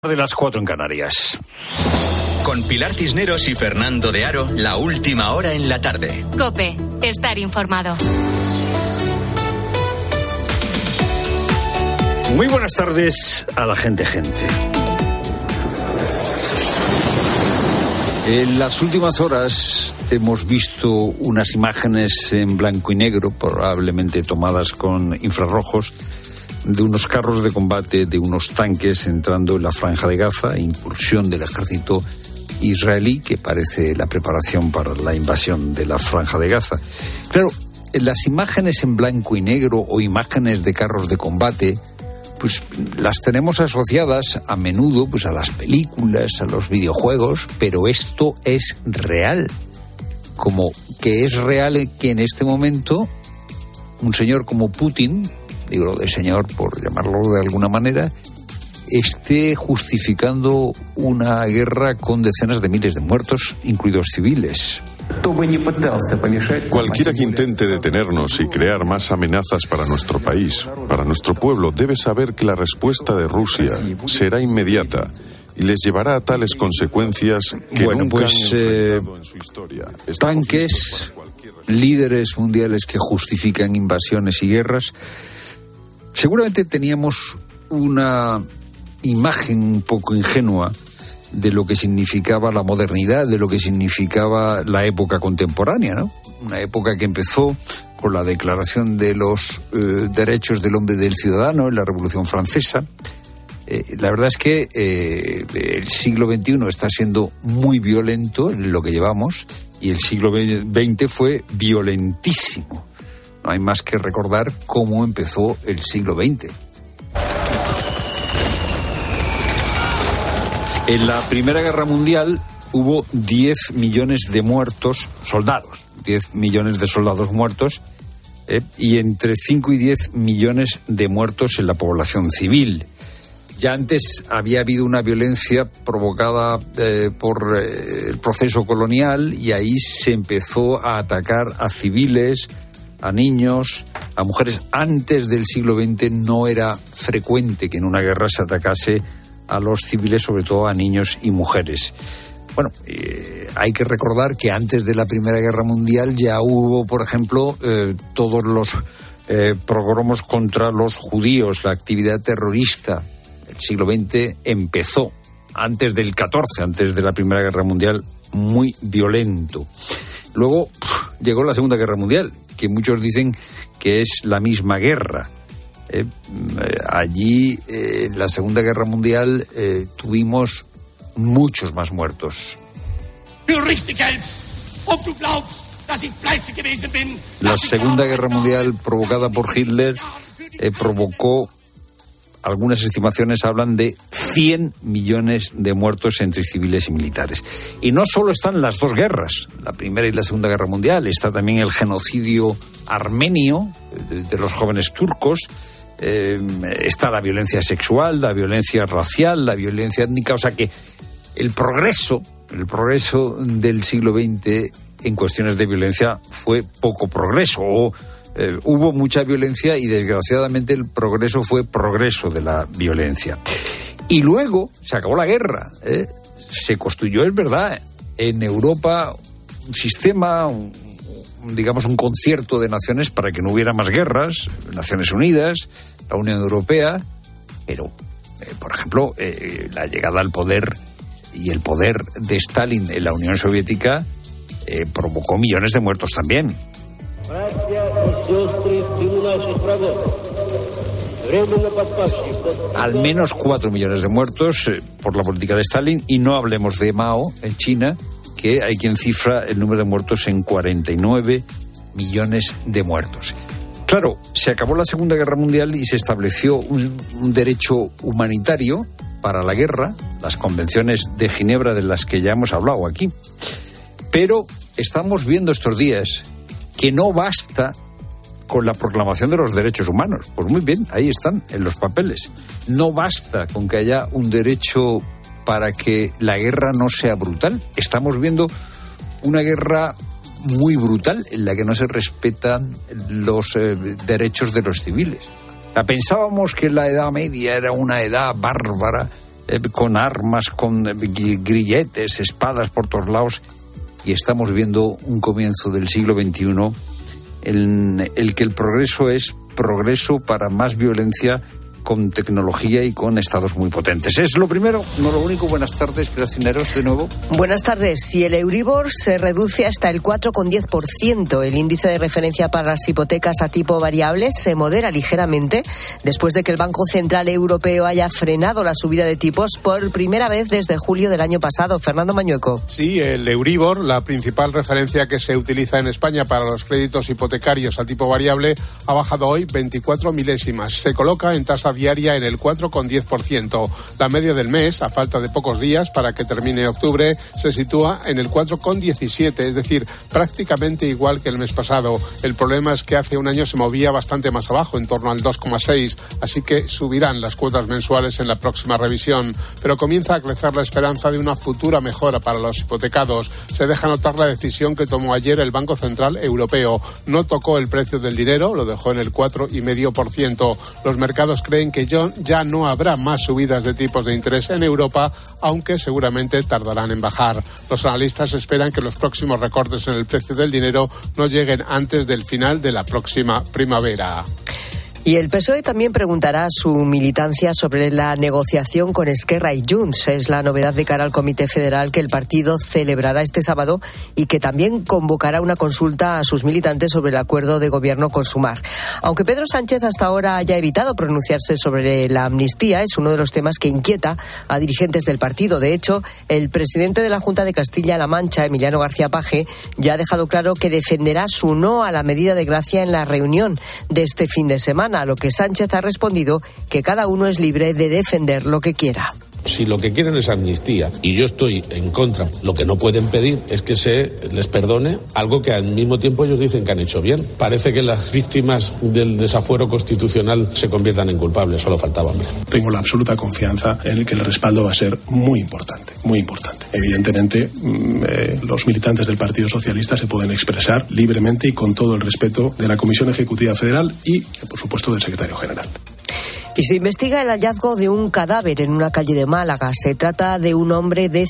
De las 4 en Canarias. Con Pilar Cisneros y Fernando de Aro, la última hora en la tarde. COPE, estar informado. Muy buenas tardes a la gente. En las últimas horas hemos visto unas imágenes en blanco y negro, probablemente tomadas con infrarrojos, de unos carros de combate, de unos tanques entrando en la Franja de Gaza, incursión del ejército israelí, que parece la preparación para la invasión de la Franja de Gaza. Claro, las imágenes en blanco y negro o imágenes de carros de combate, pues las tenemos asociadas a menudo pues a las películas, a los videojuegos, pero esto es real. Como que es real que en este momento un señor como Putin, digo de señor por llamarlo de alguna manera, esté justificando una guerra con decenas de miles de muertos, incluidos civiles. Cualquiera que intente detenernos y crear más amenazas para nuestro país, para nuestro pueblo, debe saber que la respuesta de Rusia será inmediata y les llevará a tales consecuencias que nunca han enfrentado en su historia. Tanques, líderes mundiales que justifican invasiones y guerras. Seguramente teníamos una imagen un poco ingenua de lo que significaba la modernidad, de lo que significaba la época contemporánea, ¿no? Una época que empezó con la Declaración de los Derechos del Hombre y del Ciudadano en la Revolución Francesa. La verdad es que el siglo XXI está siendo muy violento en lo que llevamos y el siglo XX fue violentísimo. No hay más que recordar cómo empezó el siglo XX. En la Primera Guerra Mundial hubo 10 millones de muertos, soldados, 10 millones de soldados muertos, y entre 5 y 10 millones de muertos en la población civil. Ya antes había habido una violencia provocada por el proceso colonial y ahí se empezó a atacar a civiles, a niños, a mujeres. Antes del siglo XX no era frecuente que en una guerra se atacase a los civiles, sobre todo a niños y mujeres. Bueno, hay que recordar que antes de la Primera Guerra Mundial ya hubo, por ejemplo, todos los pogromos contra los judíos, la actividad terrorista. El siglo XX empezó antes del 14, antes de la Primera Guerra Mundial, muy violento. Luego llegó la Segunda Guerra Mundial, que muchos dicen que es la misma guerra. Allí, en la Segunda Guerra Mundial, tuvimos muchos más muertos. La Segunda Guerra Mundial, provocada por Hitler, provocó, algunas estimaciones hablan de 100 millones de muertos entre civiles y militares. Y no solo están las dos guerras, la Primera y la Segunda Guerra Mundial, está también el genocidio armenio de los jóvenes turcos, está la violencia sexual, la violencia racial, la violencia étnica. O sea que el progreso del siglo XX en cuestiones de violencia fue poco progreso, hubo mucha violencia y desgraciadamente el progreso fue progreso de la violencia. Y luego se acabó la guerra, se construyó, es verdad, en Europa un sistema, digamos un concierto de naciones para que no hubiera más guerras, Naciones Unidas, la Unión Europea, pero, por ejemplo, la llegada al poder y el poder de Stalin en la Unión Soviética provocó millones de muertos también. Al menos 4 millones de muertos por la política de Stalin, y no hablemos de Mao en China, que hay quien cifra el número de muertos en 49 millones de muertos. Claro, se acabó la Segunda Guerra Mundial y se estableció un derecho humanitario para la guerra, las convenciones de Ginebra de las que ya hemos hablado aquí. Pero estamos viendo estos días que no basta con la proclamación de los derechos humanos. Pues muy bien, ahí están, en los papeles. No basta con que haya un derecho para que la guerra no sea brutal. Estamos viendo una guerra muy brutal en la que no se respetan los derechos de los civiles. Pensábamos que la Edad Media era una edad bárbara, con armas, con grilletes, espadas por todos lados, y estamos viendo un comienzo del siglo XXI en el que el progreso es progreso para más violencia, con tecnología y con estados muy potentes. Es lo primero, no lo único. Buenas tardes, Piracineros, de nuevo. Buenas tardes. Si el Euribor se reduce hasta el 4,10%, el índice de referencia para las hipotecas a tipo variable se modera ligeramente después de que el Banco Central Europeo haya frenado la subida de tipos por primera vez desde julio del año pasado. Fernando Mañueco. Sí, el Euribor, la principal referencia que se utiliza en España para los créditos hipotecarios a tipo variable, ha bajado hoy 24 milésimas. Se coloca en tasa diaria en el 4,10%. La media del mes, a falta de pocos días para que termine octubre, se sitúa en el 4,17, es decir, prácticamente igual que el mes pasado. El problema es que hace un año se movía bastante más abajo, en torno al 2,6, así que subirán las cuotas mensuales en la próxima revisión. Pero comienza a crecer la esperanza de una futura mejora para los hipotecados. Se deja notar la decisión que tomó ayer el Banco Central Europeo. No tocó el precio del dinero, lo dejó en el 4,5%. Los mercados creen que ya no habrá más subidas de tipos de interés en Europa, aunque seguramente tardarán en bajar. Los analistas esperan que los próximos recortes en el precio del dinero no lleguen antes del final de la próxima primavera. Y el PSOE también preguntará su militancia sobre la negociación con Esquerra y Junts. Es la novedad de cara al Comité Federal que el partido celebrará este sábado y que también convocará una consulta a sus militantes sobre el acuerdo de gobierno con Sumar. Aunque Pedro Sánchez hasta ahora haya evitado pronunciarse sobre la amnistía, es uno de los temas que inquieta a dirigentes del partido. De hecho, el presidente de la Junta de Castilla-La Mancha, Emiliano García Paje, ya ha dejado claro que defenderá su no a la medida de gracia en la reunión de este fin de semana. A lo que Sánchez ha respondido que cada uno es libre de defender lo que quiera. Si lo que quieren es amnistía y yo estoy en contra, lo que no pueden pedir es que se les perdone algo que al mismo tiempo ellos dicen que han hecho bien. Parece que las víctimas del desafuero constitucional se conviertan en culpables, solo faltaba, hombre. Tengo la absoluta confianza en que el respaldo va a ser muy importante, muy importante. Evidentemente, los militantes del Partido Socialista se pueden expresar libremente y con todo el respeto de la Comisión Ejecutiva Federal y, por supuesto, del Secretario General. Y se investiga el hallazgo de un cadáver en una calle de Málaga. Se trata de un hombre de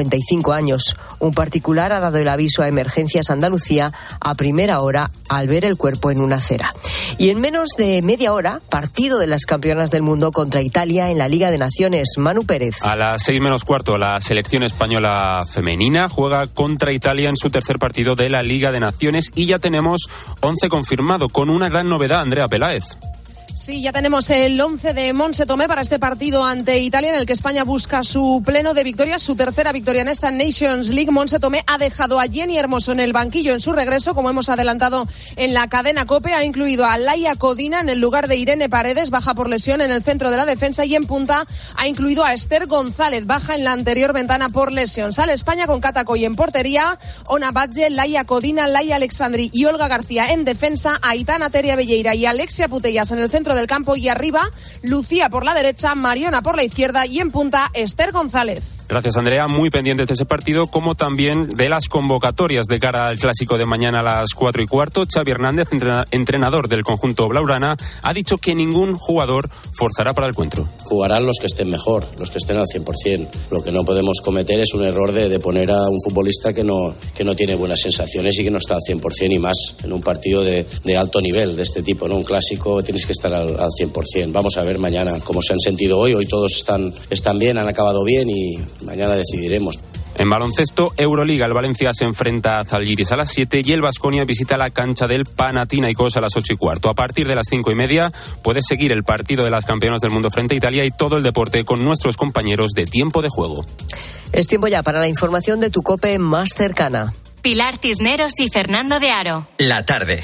55 años. Un particular ha dado el aviso a Emergencias Andalucía a primera hora al ver el cuerpo en una acera. Y en menos de media hora, partido de las campeonas del mundo contra Italia en la Liga de Naciones. Manu Pérez. A las 6:45, la selección española femenina juega contra Italia en su tercer partido de la Liga de Naciones y ya tenemos 11 confirmado, con una gran novedad, Andrea Peláez. Sí, ya tenemos el 11 de Monse Tomé para este partido ante Italia, en el que España busca su pleno de victorias, su tercera victoria en esta Nations League. Monse Tomé ha dejado a Jenny Hermoso en el banquillo en su regreso, como hemos adelantado en la cadena COPE. Ha incluido a Laia Codina en el lugar de Irene Paredes, baja por lesión en el centro de la defensa, y en punta ha incluido a Esther González, baja en la anterior ventana por lesión. Sale España con Cata Coll en portería, Ona Batlle, Laia Codina, Laia Alexandri y Olga García en defensa, Aitana Teria Belleira y Alexia Putellas en el centro del campo, y arriba Lucía por la derecha, Mariona por la izquierda y en punta Esther González. Gracias, Andrea. Muy pendientes de ese partido, como también de las convocatorias de cara al clásico de mañana a las 4:15. Xavi Hernández, entrenador del conjunto blaugrana, ha dicho que ningún jugador forzará para el encuentro. Jugarán los que estén mejor, los que estén al 100%. Lo que no podemos cometer es un error de poner a un futbolista que no tiene buenas sensaciones y que no está al 100%, y más en un partido de alto nivel de este tipo, ¿no? Un clásico tienes que estar al 100%. Vamos a ver mañana cómo se han sentido hoy. Hoy todos están bien, han acabado bien, y mañana decidiremos. En baloncesto, Euroliga, el Valencia se enfrenta a Zalgiris a las 7 y el Baskonia visita la cancha del Panathinaikos a las 8:15. A partir de las 5:30 puedes seguir el partido de las campeonas del mundo frente a Italia y todo el deporte con nuestros compañeros de Tiempo de Juego. Es tiempo ya para la información de tu COPE más cercana. Pilar Cisneros y Fernando de Aro. La tarde.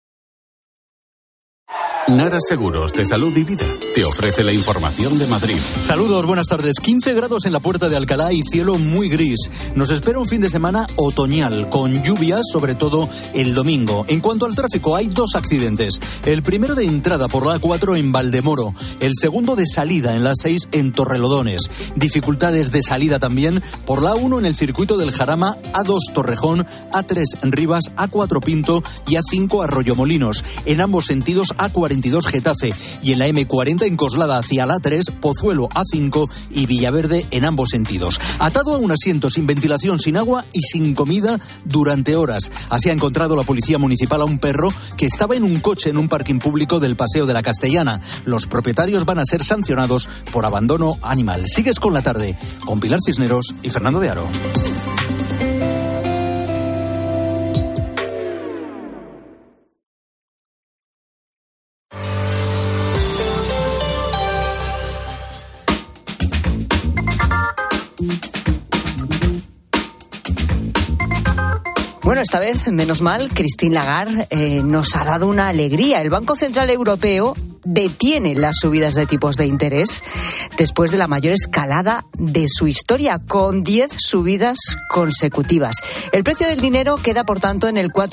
Nara Seguros de Salud y Vida te ofrece la información de Madrid. Saludos, buenas tardes. 15 grados en la Puerta de Alcalá y cielo muy gris. Nos espera un fin de semana otoñal, con lluvias, sobre todo el domingo. En cuanto al tráfico, hay dos accidentes. El primero de entrada por la A4 en Valdemoro. El segundo de salida en la 6 en Torrelodones. Dificultades de salida también por la A1 en el circuito del Jarama, A2 Torrejón, A3 Rivas, A4 Pinto y A5 Arroyomolinos. En ambos sentidos, A42 Getafe, y en la M40 A40 en Coslada hacia la A3, Pozuelo A5 y Villaverde en ambos sentidos. Atado a un asiento sin ventilación, sin agua y sin comida durante horas. Así ha encontrado la Policía Municipal a un perro que estaba en un coche en un parking público del Paseo de la Castellana. Los propietarios van a ser sancionados por abandono animal. Sigues con la tarde, con Pilar Cisneros y Fernando de Aro. Bueno, esta vez, menos mal, Christine Lagarde nos ha dado una alegría. El Banco Central Europeo detiene las subidas de tipos de interés después de la mayor escalada de su historia, con 10 subidas consecutivas. El precio del dinero queda, por tanto, en el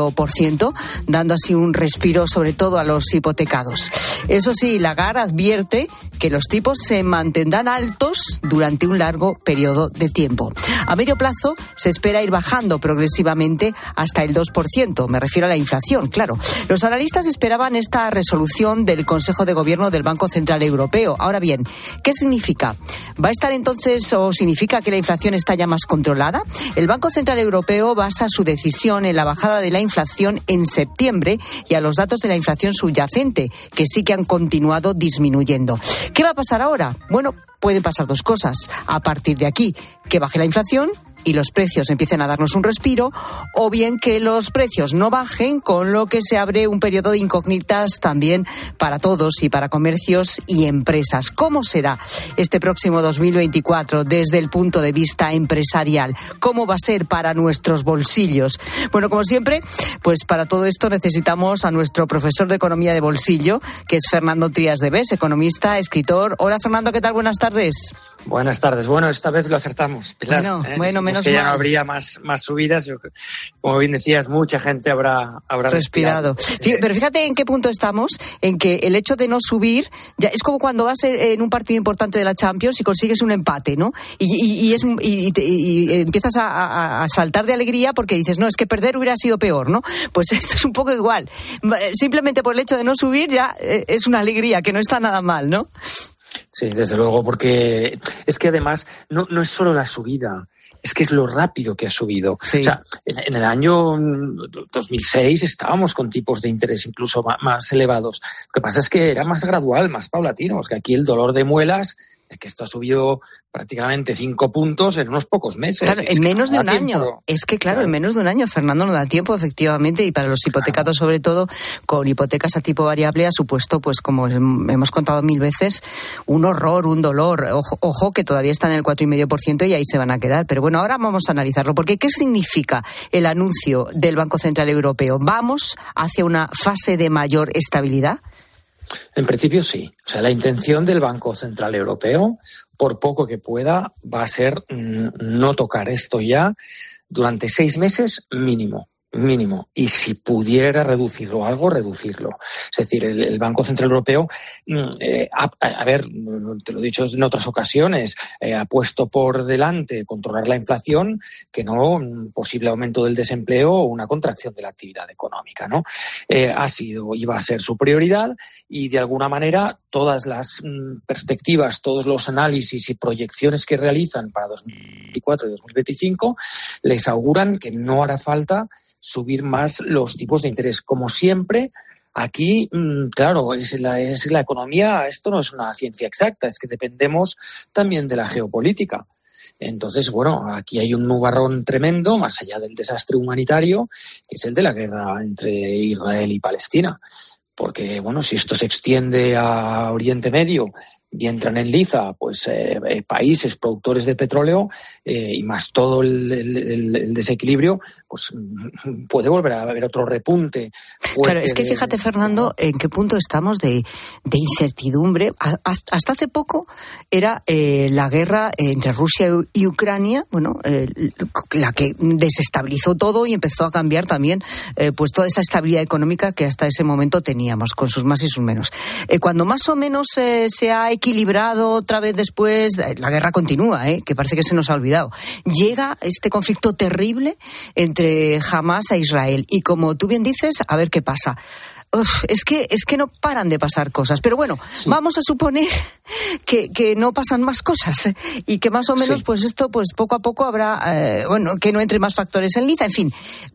4,5%, dando así un respiro sobre todo a los hipotecados. Eso sí, Lagarde advierte que los tipos se mantendrán altos durante un largo periodo de tiempo. A medio plazo se espera ir bajando progresivamente hasta el 2%. Me refiero a la inflación, claro. Los analistas esperaban esta resolución del Consejo de Gobierno del Banco Central Europeo. Ahora bien, ¿qué significa? ¿Va a estar entonces o significa que la inflación está ya más controlada? El Banco Central Europeo basa su decisión en la bajada de la inflación en septiembre y a los datos de la inflación subyacente, que sí que han continuado disminuyendo. ¿Qué va a pasar ahora? Bueno, pueden pasar dos cosas. A partir de aquí, que baje la inflación y los precios empiecen a darnos un respiro, o bien que los precios no bajen, con lo que se abre un periodo de incógnitas también para todos y para comercios y empresas. ¿Cómo será este próximo 2024 desde el punto de vista empresarial? ¿Cómo va a ser para nuestros bolsillos? Bueno, como siempre, pues para todo esto necesitamos a nuestro profesor de Economía de Bolsillo, que es Fernando Trías de Bes, economista, escritor. Hola, Fernando, ¿qué tal? Buenas tardes. Buenas tardes. Bueno, esta vez lo acertamos, Pilar. Bueno, menos que ya mal. no habría más subidas. Como bien decías, mucha gente habrá respirado. Pero fíjate en qué punto estamos, en que el hecho de no subir ya es como cuando vas en un partido importante de la Champions y consigues un empate, ¿no? Y empiezas a saltar de alegría porque dices, no, es que perder hubiera sido peor, ¿no? Pues esto es un poco igual. Simplemente por el hecho de no subir ya es una alegría, que no está nada mal, ¿no? Sí, desde luego, porque es que además no es solo la subida, es que es lo rápido que ha subido. Sí. O sea, en el año 2006 estábamos con tipos de interés incluso más elevados. Lo que pasa es que era más gradual, más paulatino. Es que aquí el dolor de muelas es que esto ha subido prácticamente 5 puntos en unos pocos meses. Claro, en menos de un año. Es que, claro, en menos de un año, Fernando, no da tiempo, efectivamente, y para los hipotecados, sobre todo, con hipotecas a tipo variable, ha supuesto, pues como hemos contado 1000 veces, un horror, un dolor. Ojo, que todavía están en el 4,5% y ahí se van a quedar. Pero bueno, ahora vamos a analizarlo, porque ¿qué significa el anuncio del Banco Central Europeo? ¿Vamos hacia una fase de mayor estabilidad? En principio sí. O sea, la intención del Banco Central Europeo, por poco que pueda, va a ser no tocar esto ya durante 6 meses mínimo. Y si pudiera reducirlo algo, reducirlo. Es decir, el Banco Central Europeo, a ver, te lo he dicho en otras ocasiones, ha puesto por delante controlar la inflación que no un posible aumento del desempleo o una contracción de la actividad económica, ¿no? Ha sido y va a ser su prioridad, y de alguna manera todas las perspectivas, todos los análisis y proyecciones que realizan para 2024 y 2025 les auguran que no hará falta subir más los tipos de interés. Como siempre, aquí, claro, es la economía, esto no es una ciencia exacta, es que dependemos también de la geopolítica. Entonces, bueno, aquí hay un nubarrón tremendo, más allá del desastre humanitario, que es el de la guerra entre Israel y Palestina. Porque, bueno, si esto se extiende a Oriente Medio y entran en liza, pues países productores de petróleo y más todo el desequilibrio, pues puede volver a haber otro repunte. Claro, es que fíjate, Fernando, en qué punto estamos de incertidumbre. Hasta hace poco era la guerra entre Rusia y Ucrania, bueno, la que desestabilizó todo y empezó a cambiar también pues toda esa estabilidad económica que hasta ese momento teníamos, con sus más y sus menos. Cuando más o menos se ha equilibrado otra vez después, la guerra continúa, que parece que se nos ha olvidado. Llega este conflicto terrible entre Hamas e Israel y, como tú bien dices, a ver qué pasa. Es que no paran de pasar cosas. Pero bueno, sí. Vamos a suponer que no pasan más cosas y que más o menos, sí. Pues esto, pues poco a poco habrá, que no entre más factores en liza. En fin,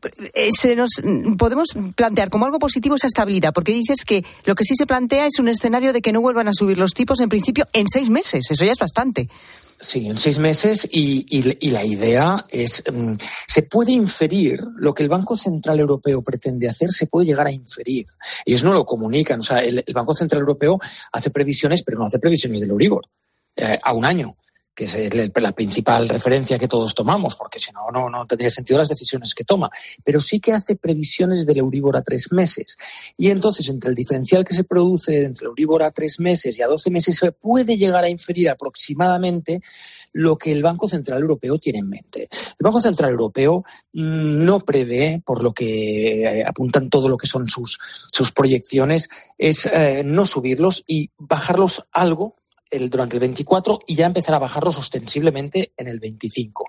podemos plantear como algo positivo esa estabilidad, porque dices que lo que sí se plantea es un escenario de que no vuelvan a subir los tipos en principio en 6 meses. Eso ya es bastante. Sí, en 6 meses y la idea es, se puede inferir lo que el Banco Central Europeo pretende hacer, se puede llegar a inferir. Ellos no lo comunican, o sea, el Banco Central Europeo hace previsiones, pero no hace previsiones del Euribor a un año, que es la principal referencia que todos tomamos, porque si no tendría sentido las decisiones que toma. Pero sí que hace previsiones del Euribor a 3 meses. Y entonces, entre el diferencial que se produce entre el Euribor a 3 meses y a 12 meses, se puede llegar a inferir aproximadamente lo que el Banco Central Europeo tiene en mente. El Banco Central Europeo no prevé, por lo que apuntan todo lo que son sus proyecciones, es no subirlos y bajarlos algo durante el 24 y ya empezar a bajarlos ostensiblemente en el 25.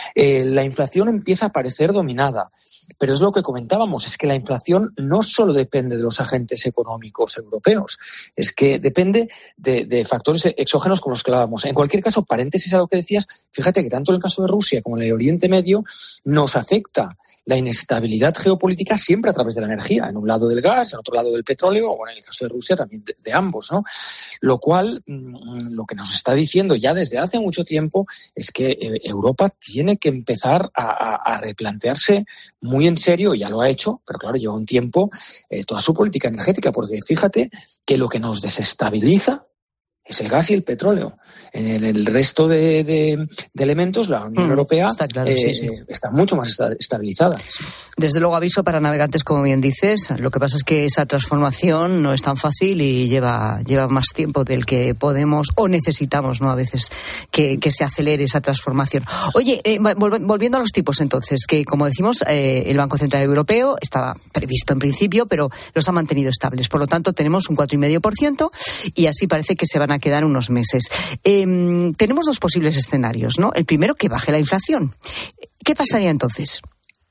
La inflación empieza a parecer dominada, pero es lo que comentábamos, es que la inflación no solo depende de los agentes económicos europeos, es que depende de factores exógenos como los que hablábamos. En cualquier caso, paréntesis a lo que decías, fíjate que tanto en el caso de Rusia como en el Oriente Medio nos afecta la inestabilidad geopolítica siempre a través de la energía, en un lado del gas, en otro lado del petróleo, o en el caso de Rusia también de ambos, ¿no? Lo cual, lo que nos está diciendo ya desde hace mucho tiempo es que Europa tiene que empezar a replantearse muy en serio, ya lo ha hecho, pero claro, lleva un tiempo, toda su política energética, porque fíjate que lo que nos desestabiliza es el gas y el petróleo. En el resto de elementos, la Unión Europea está, claro, sí. Está mucho más estabilizada. Sí. Desde luego, aviso para navegantes, como bien dices. Lo que pasa es que esa transformación no es tan fácil y lleva más tiempo del que podemos o necesitamos, ¿no? A veces que se acelere esa transformación. Oye, volviendo a los tipos entonces, que como decimos, el Banco Central Europeo estaba previsto en principio, pero los ha mantenido estables. Por lo tanto, tenemos un 4,5% y así parece que se van a quedar unos meses. Tenemos 2 posibles escenarios, ¿no? El primero, que baje la inflación. ¿Qué pasaría entonces?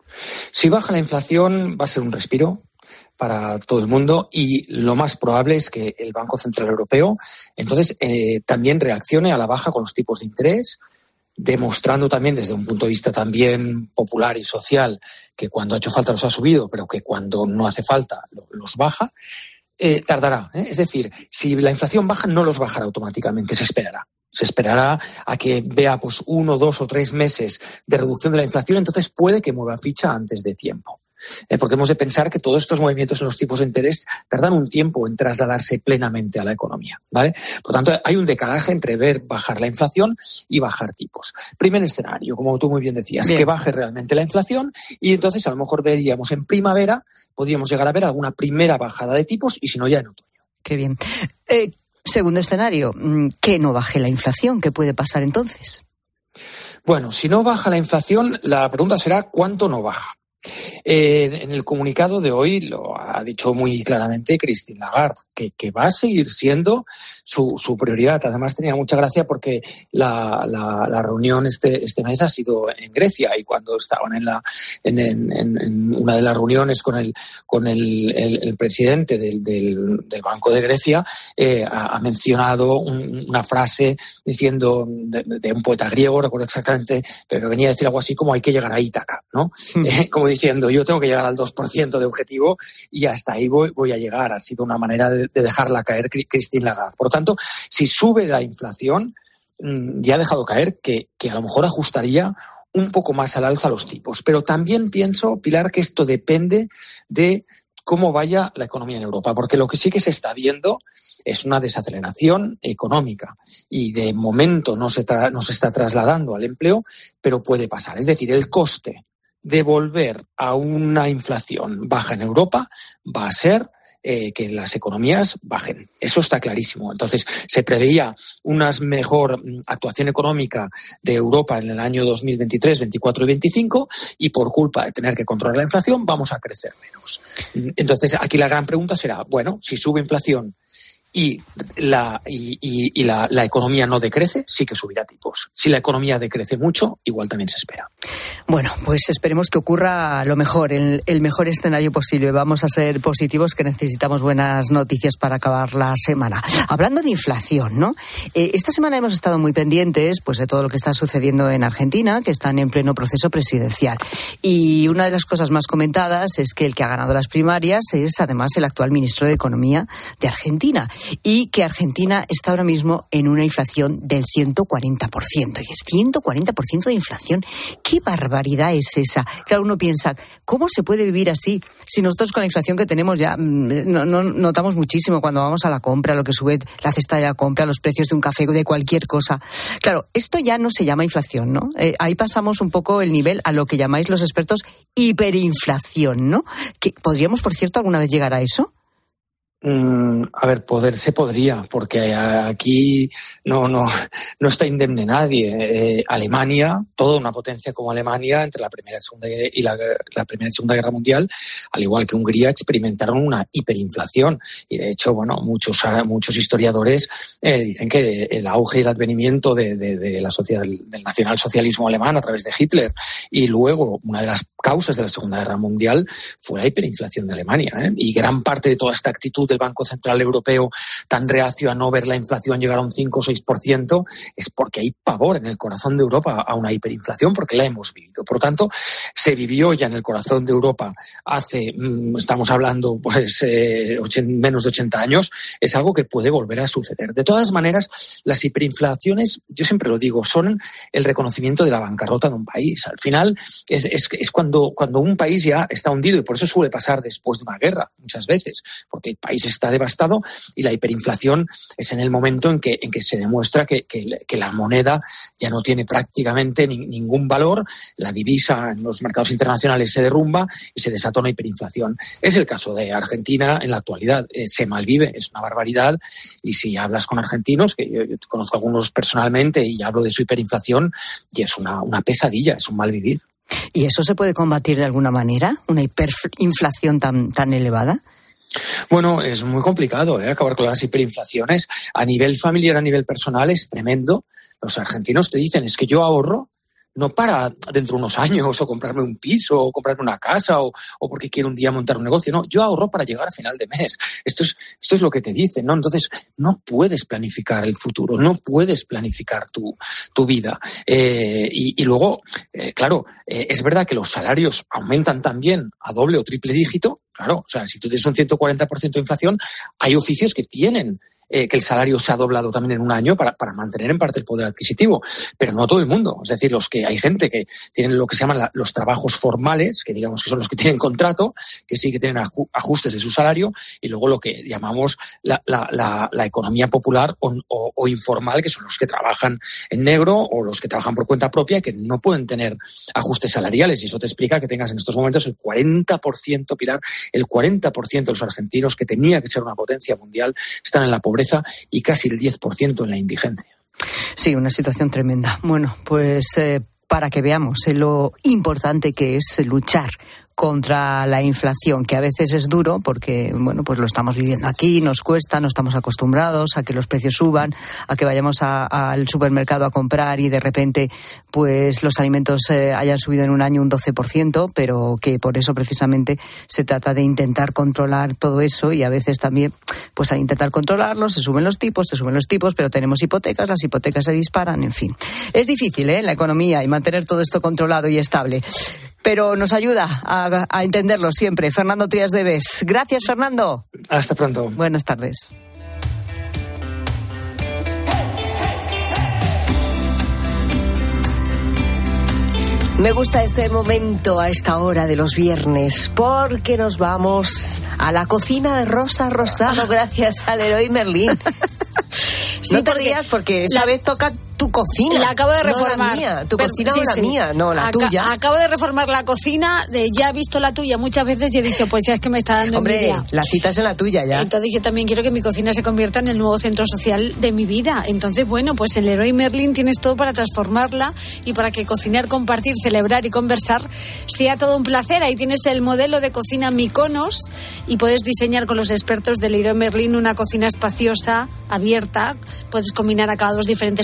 Si baja la inflación, va a ser un respiro para todo el mundo y lo más probable es que el Banco Central Europeo entonces también reaccione a la baja con los tipos de interés, demostrando también desde un punto de vista también popular y social que cuando ha hecho falta los ha subido, pero que cuando no hace falta los baja. Tardará, es decir, si la inflación baja no los bajará automáticamente, se esperará a que vea 1, 2 o 3 meses de reducción de la inflación, entonces puede que mueva ficha antes de tiempo. Porque hemos de pensar que todos estos movimientos en los tipos de interés tardan un tiempo en trasladarse plenamente a la economía, ¿vale? Por tanto, hay un decalaje entre ver bajar la inflación y bajar tipos. Primer escenario, como tú muy bien decías, que baje realmente la inflación y entonces a lo mejor veríamos en primavera, podríamos llegar a ver alguna primera bajada de tipos y si no ya en otoño. Qué bien. Segundo escenario, que no baje la inflación, ¿qué puede pasar entonces? Bueno, si no baja la inflación, la pregunta será ¿cuánto no baja? En el comunicado de hoy lo ha dicho muy claramente Christine Lagarde, que va a seguir siendo su prioridad. Además tenía mucha gracia porque la reunión este mes ha sido en Grecia y cuando estaban en una de las reuniones con el presidente del Banco de Grecia, ha mencionado una frase diciendo de un poeta griego, recuerdo exactamente, pero venía a decir algo así como hay que llegar a Ítaca, ¿no? Como diciendo, yo tengo que llegar al 2% de objetivo y hasta ahí voy a llegar. Ha sido una manera de dejarla caer Christine Lagarde. Por lo tanto, si sube la inflación, ya ha dejado caer que a lo mejor ajustaría un poco más al alza los tipos. Pero también pienso, Pilar, que esto depende de cómo vaya la economía en Europa, porque lo que sí que se está viendo es una desaceleración económica y de momento no se está trasladando al empleo, pero puede pasar. Es decir, el coste de volver a una inflación baja en Europa va a ser que las economías bajen. Eso está clarísimo. Entonces, se preveía una mejor actuación económica de Europa en el año 2023, 24 y 25 y por culpa de tener que controlar la inflación vamos a crecer menos. Entonces, aquí la gran pregunta será, bueno, si sube inflación y la economía no decrece, sí que subirá tipos. Si la economía decrece mucho, igual también se espera. Bueno, pues esperemos que ocurra lo mejor, el mejor escenario posible. Vamos a ser positivos, que necesitamos buenas noticias para acabar la semana. Hablando de inflación, ¿no? Esta semana hemos estado muy pendientes pues de todo lo que está sucediendo en Argentina, que están en pleno proceso presidencial. Y una de las cosas más comentadas es que el que ha ganado las primarias es además el actual ministro de Economía de Argentina, y que Argentina está ahora mismo en una inflación del 140%. Y es 140% de inflación. ¡Qué barbaridad es esa! Claro, uno piensa, ¿cómo se puede vivir así? Si nosotros con la inflación que tenemos ya no notamos muchísimo cuando vamos a la compra, lo que sube la cesta de la compra, los precios de un café, de cualquier cosa. Claro, esto ya no se llama inflación, ¿no? Ahí pasamos un poco el nivel a lo que llamáis los expertos hiperinflación, ¿no? Que ¿podríamos, por cierto, alguna vez llegar a eso? A ver, se podría, porque aquí no está indemne nadie. Alemania, toda una potencia como Alemania, entre la Primera y la Primera y Segunda Guerra Mundial, al igual que Hungría, experimentaron una hiperinflación. Y de hecho, bueno, muchos historiadores dicen que el auge y el advenimiento de la sociedad, del nacionalsocialismo alemán a través de Hitler, y luego una de las causas de la Segunda Guerra Mundial fue la hiperinflación de Alemania, Y gran parte de toda esta actitud del Banco Central Europeo, tan reacio a no ver la inflación llegar a un 5 o 6%, es porque hay pavor en el corazón de Europa a una hiperinflación, porque la hemos vivido. Por lo tanto, se vivió ya en el corazón de Europa hace, estamos hablando, pues, menos de 80 años. Es algo que puede volver a suceder. De todas maneras, las hiperinflaciones, yo siempre lo digo, son el reconocimiento de la bancarrota de un país. Al final, es cuando un país ya está hundido, y por eso suele pasar después de una guerra, muchas veces, porque el país está devastado, y la hiperinflación es en el momento en que se demuestra que la moneda ya no tiene prácticamente ningún valor, la divisa en los mercados internacionales se derrumba y se desata una hiperinflación. Es el caso de Argentina en la actualidad. Se malvive, es una barbaridad, y si hablas con argentinos, que yo conozco a algunos personalmente y hablo de su hiperinflación, y es una pesadilla, es un malvivir. ¿Y eso se puede combatir de alguna manera? ¿Una hiperinflación tan elevada? Bueno, es muy complicado, acabar con las hiperinflaciones. A nivel familiar, a nivel personal, es tremendo. Los argentinos te dicen, es que yo ahorro no para dentro de unos años o comprarme un piso o comprarme una casa o porque quiero un día montar un negocio. No, yo ahorro para llegar a final de mes. Esto es lo que te dicen, ¿no? Entonces, no puedes planificar el futuro, no puedes planificar tu vida. Y luego, claro, es verdad que los salarios aumentan también a doble o triple dígito. Claro, o sea, si tú tienes un 140% de inflación, hay oficios que tienen que el salario se ha doblado también en un año para mantener en parte el poder adquisitivo, pero no todo el mundo. Es decir, hay gente que tienen lo que se llaman los trabajos formales, que digamos que son los que tienen contrato, que sí que tienen ajustes de su salario, y luego lo que llamamos la economía popular o informal, que son los que trabajan en negro o los que trabajan por cuenta propia, que no pueden tener ajustes salariales, y eso te explica que tengas en estos momentos el 40%, Pilar, el 40% de los argentinos, que tenía que ser una potencia mundial, están en la pobreza, y casi el 10% en la indigencia. Sí, una situación tremenda. Bueno, pues para que veamos lo importante que es luchar contra la inflación, que a veces es duro porque, bueno, pues lo estamos viviendo aquí, nos cuesta, no estamos acostumbrados a que los precios suban, a que vayamos al supermercado a comprar y de repente pues los alimentos hayan subido en un año un 12%, pero que por eso precisamente se trata de intentar controlar todo eso, y a veces también pues al intentar controlarlo se suben los tipos, pero tenemos hipotecas, las hipotecas se disparan, en fin. Es difícil, la economía, y mantener todo esto controlado y estable. Pero nos ayuda a entenderlo siempre Fernando Trías de Bes. Gracias, Fernando. Hasta pronto. Buenas tardes. Me gusta este momento a esta hora de los viernes, porque nos vamos a la cocina de Rosa Rosado gracias al Leroy Merlin. Sí, no te rías porque esta vez toca tu cocina. La acabo de reformar. No la mía. Tu cocina sí, o la mía, no la tuya. Acabo de reformar la cocina, ya he visto la tuya muchas veces y he dicho, pues ya es que me está dando envidia. La cita es en la tuya ya. Entonces yo también quiero que mi cocina se convierta en el nuevo centro social de mi vida. Entonces, bueno, pues en Leroy Merlin tienes todo para transformarla y para que cocinar, compartir, celebrar y conversar sea todo un placer. Ahí tienes el modelo de cocina Mykonos y puedes diseñar con los expertos de Leroy Merlin una cocina espaciosa, abierta. Puedes combinar acabados diferentes para darle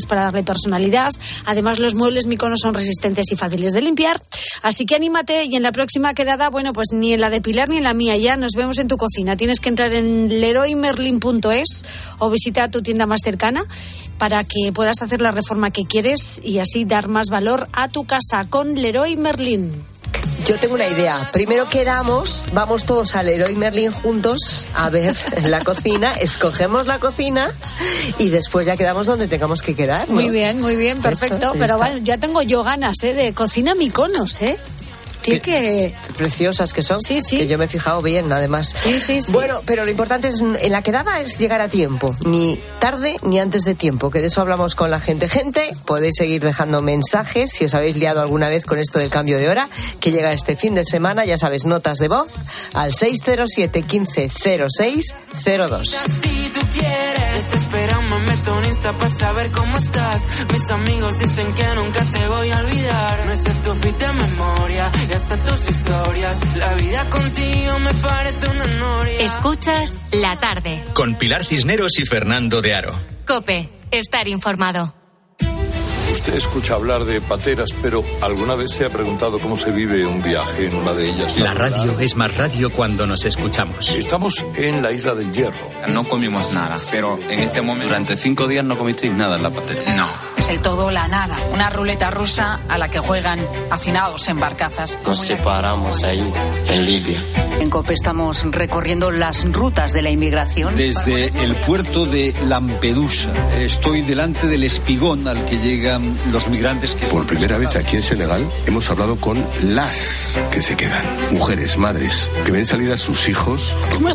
personalidad. Además, los muebles Mykonos son resistentes y fáciles de limpiar. Así que anímate y en la próxima quedada, bueno, pues ni en la de Pilar ni en la mía ya nos vemos en tu cocina. Tienes que entrar en leroymerlin.es o visita tu tienda más cercana para que puedas hacer la reforma que quieres y así dar más valor a tu casa con Leroy Merlin. Yo tengo una idea. Primero quedamos, vamos todos al Leroy Merlin juntos a ver la cocina, escogemos la cocina y después ya quedamos donde tengamos que quedar, ¿no? Muy bien, perfecto. Pero vale, ya tengo yo ganas, de cocina Mykonos, que preciosas que son, sí. Que yo me he fijado bien, además. Sí. Bueno, pero lo importante es en la quedada es llegar a tiempo, ni tarde ni antes de tiempo, que de eso hablamos con la gente. Podéis seguir dejando mensajes si os habéis liado alguna vez con esto del cambio de hora, que llega este fin de semana, ya sabes, notas de voz al 607 15 06 02. Si tú quieres, espera un momento en Insta para saber cómo estás. Mis amigos dicen que nunca te voy a olvidar. Me sé tu feed de memoria y hasta tus historias. La vida contigo me parece una noria. Escuchas La Tarde con Pilar Cisneros y Fernando de Aro. COPE, estar informado. Usted escucha hablar de pateras, pero ¿alguna vez se ha preguntado cómo se vive un viaje en una de ellas? La radio es más radio cuando nos escuchamos. Estamos en la Isla del Hierro. No comimos nada, pero en este momento... Durante 5 días no comisteis nada en la patera. No. Es el todo o la nada. Una ruleta rusa a la que juegan hacinados en barcazas. Nos separamos ahí, en Libia. En COPE estamos recorriendo las rutas de la inmigración. Desde el puerto de Lampedusa estoy delante del espigón al que llegan los migrantes que... Por primera vez aquí en Senegal hemos hablado con las que se quedan. Mujeres, madres, que ven salir a sus hijos.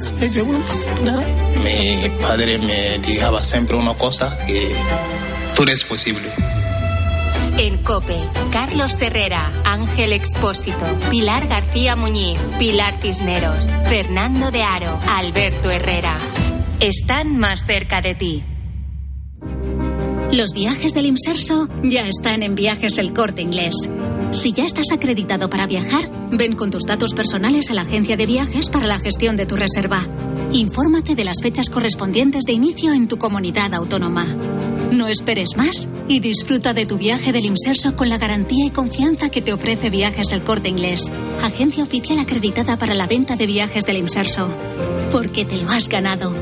Mi padre me dijaba siempre una cosa, que todo es posible. En COPE, Carlos Herrera, Ángel Expósito, Pilar García Muñiz, Pilar Cisneros, Fernando de Aro, Alberto Herrera. Están más cerca de ti. Los viajes del Imserso ya están en Viajes El Corte Inglés. Si ya estás acreditado para viajar, ven con tus datos personales a la agencia de viajes para la gestión de tu reserva. Infórmate de las fechas correspondientes de inicio en tu comunidad autónoma. No esperes más y disfruta de tu viaje del Imserso con la garantía y confianza que te ofrece Viajes El Corte Inglés, agencia oficial acreditada para la venta de viajes del Imserso. Porque te lo has ganado.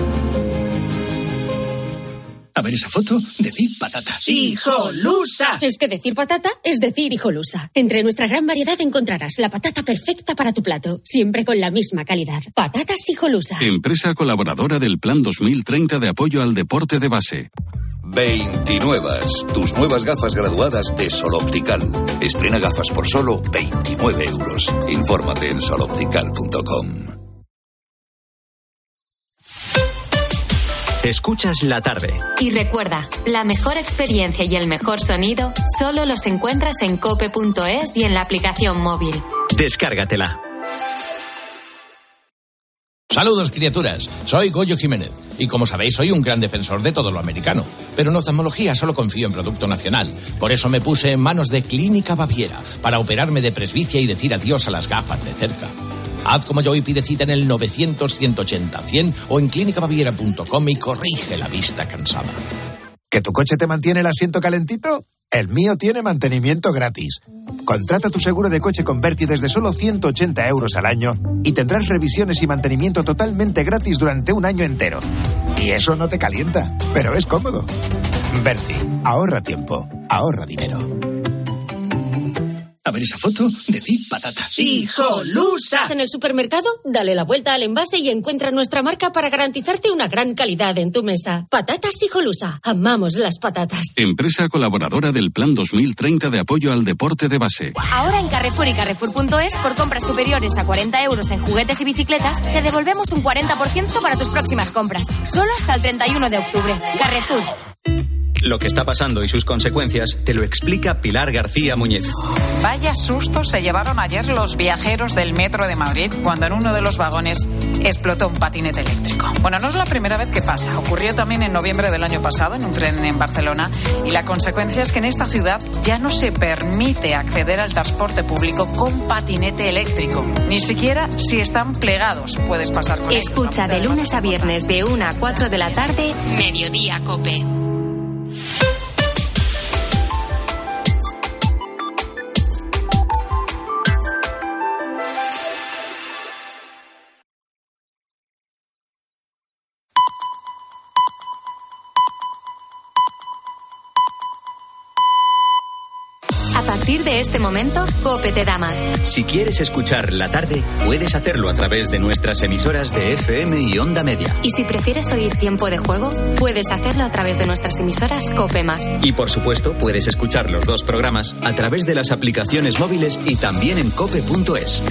A ver esa foto, decir patata. ¡Hijolusa! Es que decir patata es decir hijolusa. Entre nuestra gran variedad encontrarás la patata perfecta para tu plato, siempre con la misma calidad. Patatas Hijolusa. Empresa colaboradora del Plan 2030 de apoyo al deporte de base. 29. Tus nuevas gafas graduadas de Sol Optical. Estrena gafas por solo 29 euros. Infórmate en soloptical.com. Escuchas La Tarde. Y recuerda, la mejor experiencia y el mejor sonido solo los encuentras en cope.es y en la aplicación móvil. Descárgatela. Saludos, criaturas. Soy Goyo Jiménez. Y como sabéis, soy un gran defensor de todo lo americano. Pero en oftalmología solo confío en producto nacional. Por eso me puse en manos de Clínica Baviera para operarme de presbicia y decir adiós a las gafas de cerca. Haz como yo y pide cita en el 900-180-100 o en clínicabaviera.com y corrige la vista cansada. ¿Que tu coche te mantiene el asiento calentito? El mío tiene mantenimiento gratis. Contrata tu seguro de coche con Berti desde solo 180 euros al año y tendrás revisiones y mantenimiento totalmente gratis durante un año entero. Y eso no te calienta, pero es cómodo. Berti, ahorra tiempo, ahorra dinero. A ver esa foto, decir patata. ¡Hijolusa! En el supermercado, dale la vuelta al envase y encuentra nuestra marca para garantizarte una gran calidad en tu mesa. Patatas Hijolusa. Amamos las patatas. Empresa colaboradora del Plan 2030 de apoyo al deporte de base. Ahora en Carrefour y Carrefour.es, por compras superiores a 40 euros en juguetes y bicicletas, te devolvemos un 40% para tus próximas compras. Solo hasta el 31 de octubre. Carrefour. Lo que está pasando y sus consecuencias te lo explica Pilar García Muñiz. Vaya susto se llevaron ayer los viajeros del Metro de Madrid cuando en uno de los vagones explotó un patinete eléctrico. Bueno, no es la primera vez que pasa. Ocurrió también en noviembre del año pasado en un tren en Barcelona y la consecuencia es que en esta ciudad ya no se permite acceder al transporte público con patinete eléctrico. Ni siquiera si están plegados puedes pasar con ellos. Escucha de lunes a viernes de 1 a 4 de la tarde, Mediodía COPE. A partir de este momento, COPE te da más. Si quieres escuchar La Tarde, puedes hacerlo a través de nuestras emisoras de FM y Onda Media. Y si prefieres oír Tiempo de Juego, puedes hacerlo a través de nuestras emisoras COPE+. Y por supuesto, puedes escuchar los dos programas a través de las aplicaciones móviles y también en cope.es.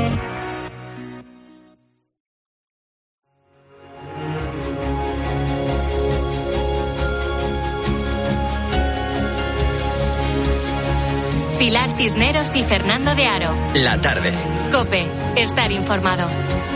Pilar Cisneros y Fernando de Aro. La Tarde. COPE. Estar informado.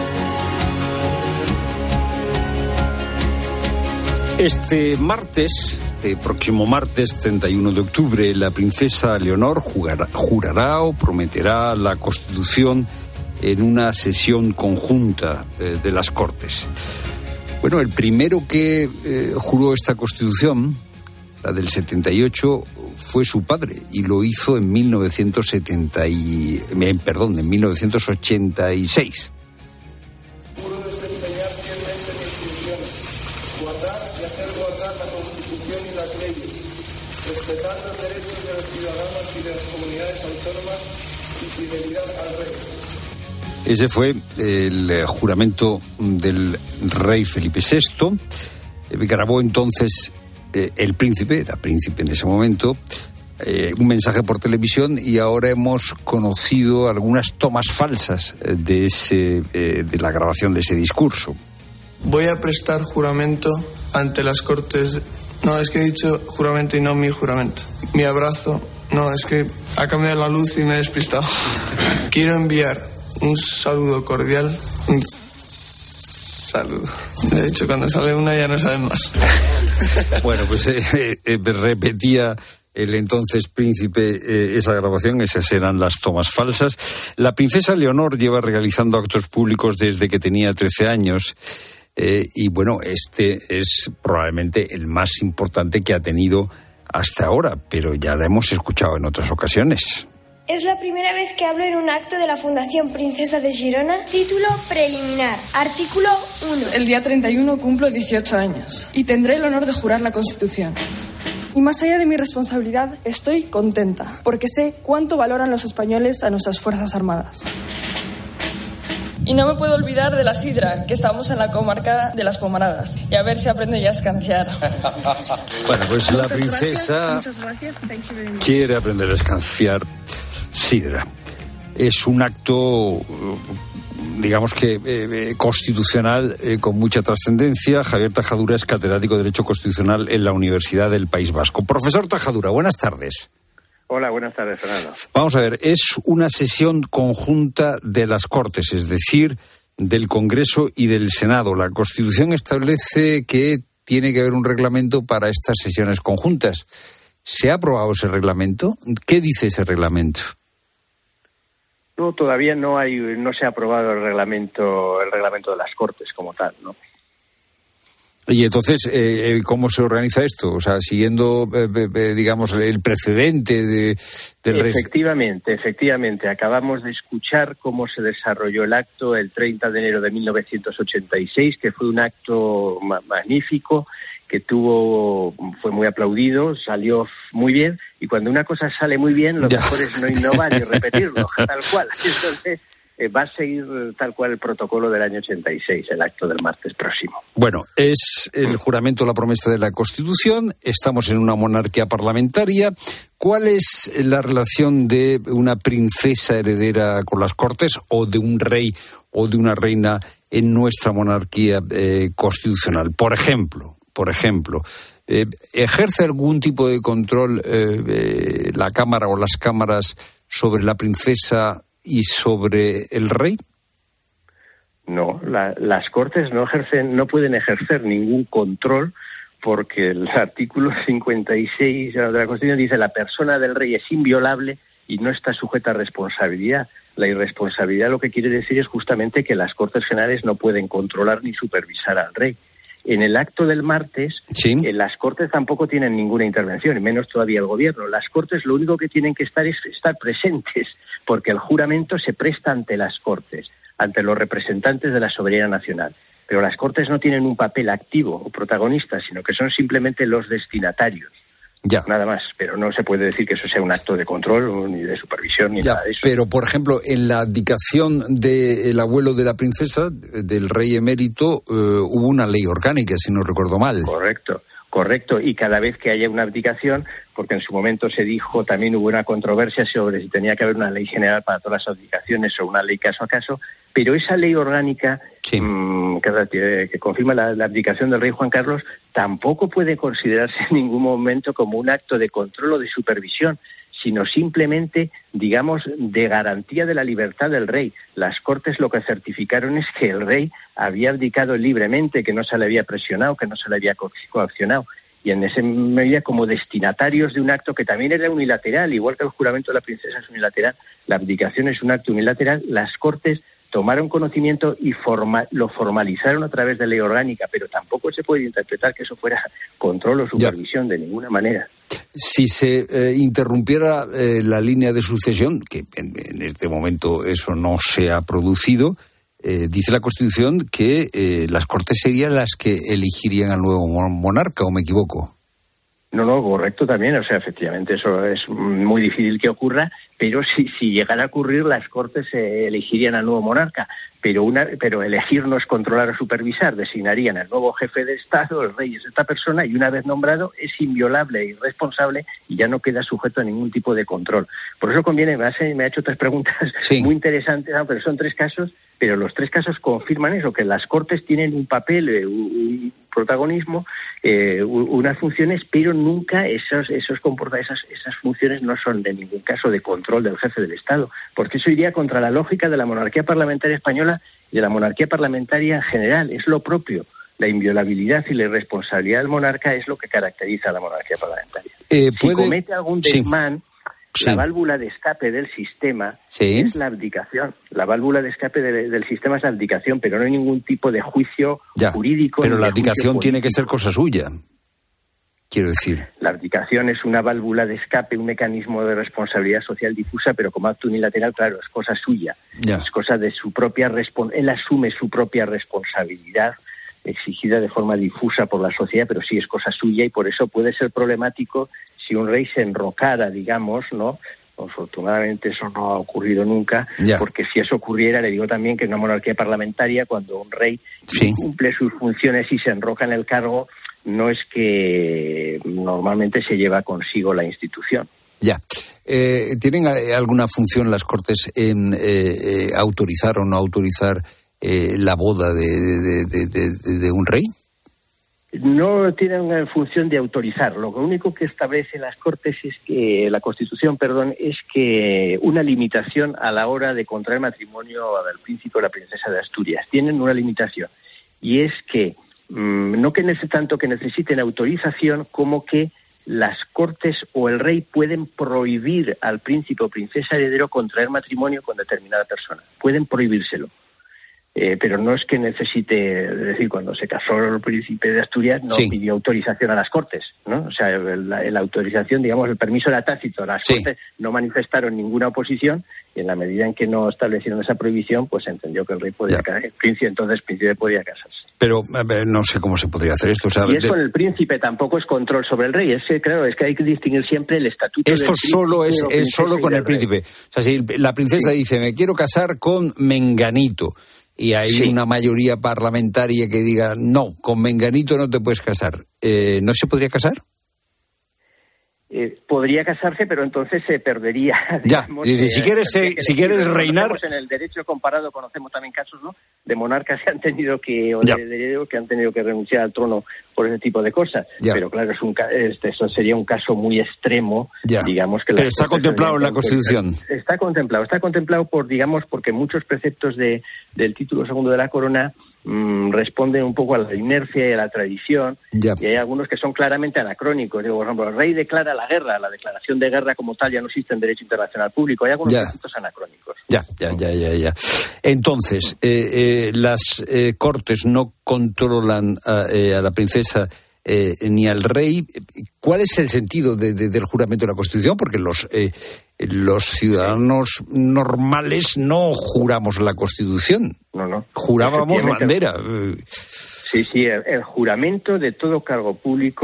Este próximo martes 31 de octubre, la princesa Leonor jurará o prometerá la Constitución en una sesión conjunta de las Cortes. Bueno, el primero que juró esta Constitución, la del 78, fue su padre, y lo hizo en 1986. Juro desempeñar fielmente mis funciones, guardar y hacer guardar la Constitución y las leyes, respetar los derechos de los ciudadanos y de las comunidades autónomas y fidelidad al rey. Ese fue el juramento del rey Felipe VI. Grabó entonces el príncipe, era príncipe en ese momento, un mensaje por televisión, y ahora hemos conocido algunas tomas falsas de la grabación de ese discurso. Voy a prestar juramento ante las Cortes. No, es que he dicho juramento y no mi juramento. Mi abrazo. No, es que ha cambiado la luz y me he despistado. Quiero enviar un saludo cordial. Un saludo. De hecho, cuando sale una ya no saben más. Bueno, pues repetía el entonces príncipe esa grabación. Esas eran las tomas falsas. La princesa Leonor lleva realizando actos públicos desde que tenía 13 años. Y bueno, este es probablemente el más importante que ha tenido hasta ahora, pero ya la hemos escuchado en otras ocasiones. Es la primera vez que hablo en un acto de la Fundación Princesa de Girona. Título preliminar. Artículo 1. El día 31 cumplo 18 años y tendré el honor de jurar la Constitución. Y más allá de mi responsabilidad, estoy contenta, porque sé cuánto valoran los españoles a nuestras Fuerzas Armadas. Y no me puedo olvidar de la sidra, que estamos en la comarca de las Pomaradas. Y a ver si aprendo ya a escanciar. Bueno, pues la princesa quiere aprender a escanciar sidra. Es un acto, digamos que constitucional, con mucha trascendencia. Javier Tajadura es catedrático de Derecho Constitucional en la Universidad del País Vasco. Profesor Tajadura, buenas tardes. Hola, buenas tardes, Fernando. Vamos a ver, es una sesión conjunta de las Cortes, es decir, del Congreso y del Senado. La Constitución establece que tiene que haber un reglamento para estas sesiones conjuntas. ¿Se ha aprobado ese reglamento? ¿Qué dice ese reglamento? No, todavía no se ha aprobado el reglamento de las Cortes como tal, ¿no? Y entonces, ¿cómo se organiza esto? O sea, siguiendo, digamos, el precedente del Efectivamente. Acabamos de escuchar cómo se desarrolló el acto el 30 de enero de 1986, que fue un acto magnífico, que fue muy aplaudido, salió muy bien, y cuando una cosa sale muy bien, lo mejor es no innovar y repetirlo, tal cual. Entonces, va a seguir tal cual el protocolo del año 86, el acto del martes próximo. Bueno, es el juramento, la promesa de la Constitución. Estamos en una monarquía parlamentaria. ¿Cuál es la relación de una princesa heredera con las Cortes, o de un rey o de una reina en nuestra monarquía constitucional? Por ejemplo, ¿ejerce algún tipo de control la Cámara o las cámaras sobre la princesa y sobre el rey? No, las Cortes no pueden ejercer ningún control, porque el artículo 56 de la Constitución dice: la persona del rey es inviolable y no está sujeta a responsabilidad. La irresponsabilidad lo que quiere decir es justamente que las Cortes Generales no pueden controlar ni supervisar al rey. En el acto del martes, las Cortes tampoco tienen ninguna intervención, y menos todavía el Gobierno. Las Cortes lo único que tienen que estar es estar presentes, porque el juramento se presta ante las Cortes, ante los representantes de la soberanía nacional. Pero las Cortes no tienen un papel activo o protagonista, sino que son simplemente los destinatarios. Ya. Nada más, pero no se puede decir que eso sea un acto de control ni de supervisión ni nada de eso. Pero, por ejemplo, en la abdicación del abuelo de la princesa, del rey emérito, hubo una ley orgánica, si no recuerdo mal. Correcto, y cada vez que haya una abdicación, porque en su momento se dijo, también hubo una controversia sobre si tenía que haber una ley general para todas las abdicaciones o una ley caso a caso, pero esa ley orgánica que confirma la abdicación del rey Juan Carlos tampoco puede considerarse en ningún momento como un acto de control o de supervisión, sino simplemente, digamos, de garantía de la libertad del rey. Las Cortes lo que certificaron es que el rey había abdicado libremente, que no se le había presionado, que no se le había coaccionado. Y en esa medida, como destinatarios de un acto que también era unilateral, igual que el juramento de la princesa es unilateral, la abdicación es un acto unilateral, las Cortes tomaron conocimiento y lo formalizaron a través de ley orgánica, pero tampoco se puede interpretar que eso fuera control o supervisión de ninguna manera. Si se interrumpiera la línea de sucesión, que en este momento eso no se ha producido, dice la Constitución que las Cortes serían las que elegirían al nuevo monarca, ¿o me equivoco? No, correcto también. O sea, efectivamente, eso es muy difícil que ocurra, pero si llegara a ocurrir, las Cortes elegirían al nuevo monarca. Pero elegir no es controlar o supervisar. Designarían al nuevo jefe de Estado, el rey es esta persona, y una vez nombrado es inviolable e irresponsable y ya no queda sujeto a ningún tipo de control. Por eso conviene, me ha hecho 3 preguntas muy interesantes, pero son 3 casos, pero los 3 casos confirman eso, que las Cortes tienen un papel, un protagonismo, unas funciones, pero nunca esas funciones no son de ningún caso de control del jefe del Estado, porque eso iría contra la lógica de la monarquía parlamentaria española y de la monarquía parlamentaria en general. Es lo propio. La inviolabilidad y la irresponsabilidad del monarca es lo que caracteriza a la monarquía parlamentaria. Si comete algún desmán, la válvula de escape del sistema es la abdicación. La válvula de escape del sistema es la abdicación, pero no hay ningún tipo de juicio jurídico. Pero la abdicación tiene que ser cosa suya, quiero decir. La abdicación es una válvula de escape, un mecanismo de responsabilidad social difusa, pero como acto unilateral, claro, es cosa suya. Es cosa de su propia él asume su propia responsabilidad exigida de forma difusa por la sociedad, pero sí es cosa suya, y por eso puede ser problemático si un rey se enrocara, digamos, ¿no? Afortunadamente eso no ha ocurrido nunca, porque si eso ocurriera, le digo también que en una monarquía parlamentaria, cuando un rey cumple sus funciones y se enroca en el cargo, no es que normalmente se lleva consigo la institución. ¿Tienen alguna función las Cortes en autorizar o no autorizar la boda de un rey? No tienen una función de autorizar. Lo único que establece las Cortes es que la Constitución, es que una limitación a la hora de contraer matrimonio al príncipe o la princesa de Asturias. Tienen una limitación, y es que no que tanto que necesiten autorización como que las Cortes o el rey pueden prohibir al príncipe o princesa heredero contraer matrimonio con determinada persona. Pueden prohibírselo. Pero no es que necesite, es decir, cuando se casó el príncipe de Asturias no pidió autorización a las Cortes, ¿no? O sea, la autorización, digamos, el permiso era tácito. Las Cortes no manifestaron ninguna oposición, y en la medida en que no establecieron esa prohibición, pues se entendió que el rey podía casarse, el príncipe podía casarse. Pero no sé cómo se podría hacer esto, ¿sabes? Y eso en el príncipe tampoco es control sobre el rey. Claro, es que hay que distinguir siempre el estatuto. Esto solo es solo con el príncipe. O sea, si la princesa dice, me quiero casar con Menganito, y hay una mayoría parlamentaria que diga, no, con Menganito no te puedes casar, ¿no se podría casar? Podría casarse, pero entonces se perdería. Digamos, si quieres reinar. En el derecho comparado conocemos también casos, ¿no?, de monarcas que han tenido que renunciar al trono por ese tipo de cosas. Pero claro, eso sería un caso muy extremo, digamos que. Pero está contemplado en la Constitución. Está contemplado porque muchos preceptos del título segundo de la corona responden un poco a la inercia y a la tradición, y hay algunos que son claramente anacrónicos. Por ejemplo, el rey declara la guerra, la declaración de guerra como tal ya no existe en derecho internacional público, hay algunos preceptos anacrónicos. Entonces, las Cortes no controlan a la princesa ni al rey. ¿Cuál es el sentido del juramento de la Constitución? Porque los ciudadanos normales no juramos la Constitución. No. Jurábamos bandera. Sí, el juramento de todo cargo público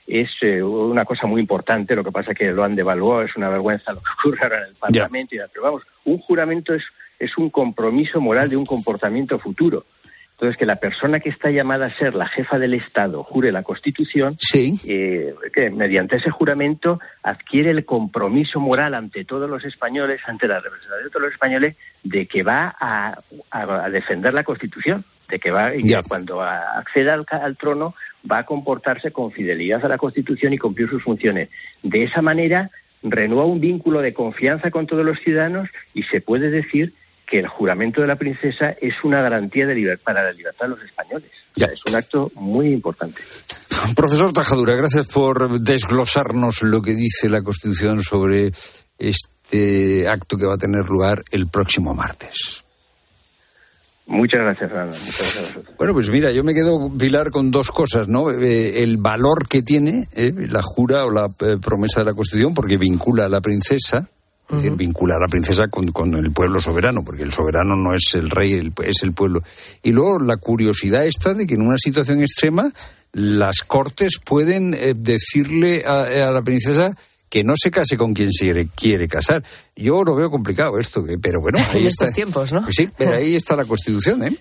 es una cosa muy importante. Lo que pasa es que lo han devaluado, es una vergüenza lo que ocurre ahora en el Parlamento. Pero vamos, un juramento es un compromiso moral de un comportamiento futuro. Entonces, que la persona que está llamada a ser la jefa del Estado jure la Constitución, que mediante ese juramento adquiere el compromiso moral ante todos los españoles, ante la representación de todos los españoles, de que va a defender la Constitución, de que va y que cuando acceda al trono va a comportarse con fidelidad a la Constitución y cumplir sus funciones. De esa manera, renueva un vínculo de confianza con todos los ciudadanos y se puede decir que el juramento de la princesa es una garantía para la libertad de los españoles. O sea, es un acto muy importante. Profesor Tajadura, gracias por desglosarnos lo que dice la Constitución sobre este acto que va a tener lugar el próximo martes. Muchas gracias, Fernando. Muchas gracias. Bueno, pues mira, yo me quedo, Pilar, con dos cosas, ¿no? El valor que tiene la jura o la promesa de la Constitución, porque vincula a la princesa. Es decir, vincular a la princesa con el pueblo soberano, porque el soberano no es el rey, es el pueblo. Y luego la curiosidad esta de que en una situación extrema las Cortes pueden decirle a la princesa que no se case con quien se quiere casar. Yo lo veo complicado esto, pero bueno, ahí en está. estos tiempos, ¿no? Sí, pero ahí está la Constitución, ¿eh?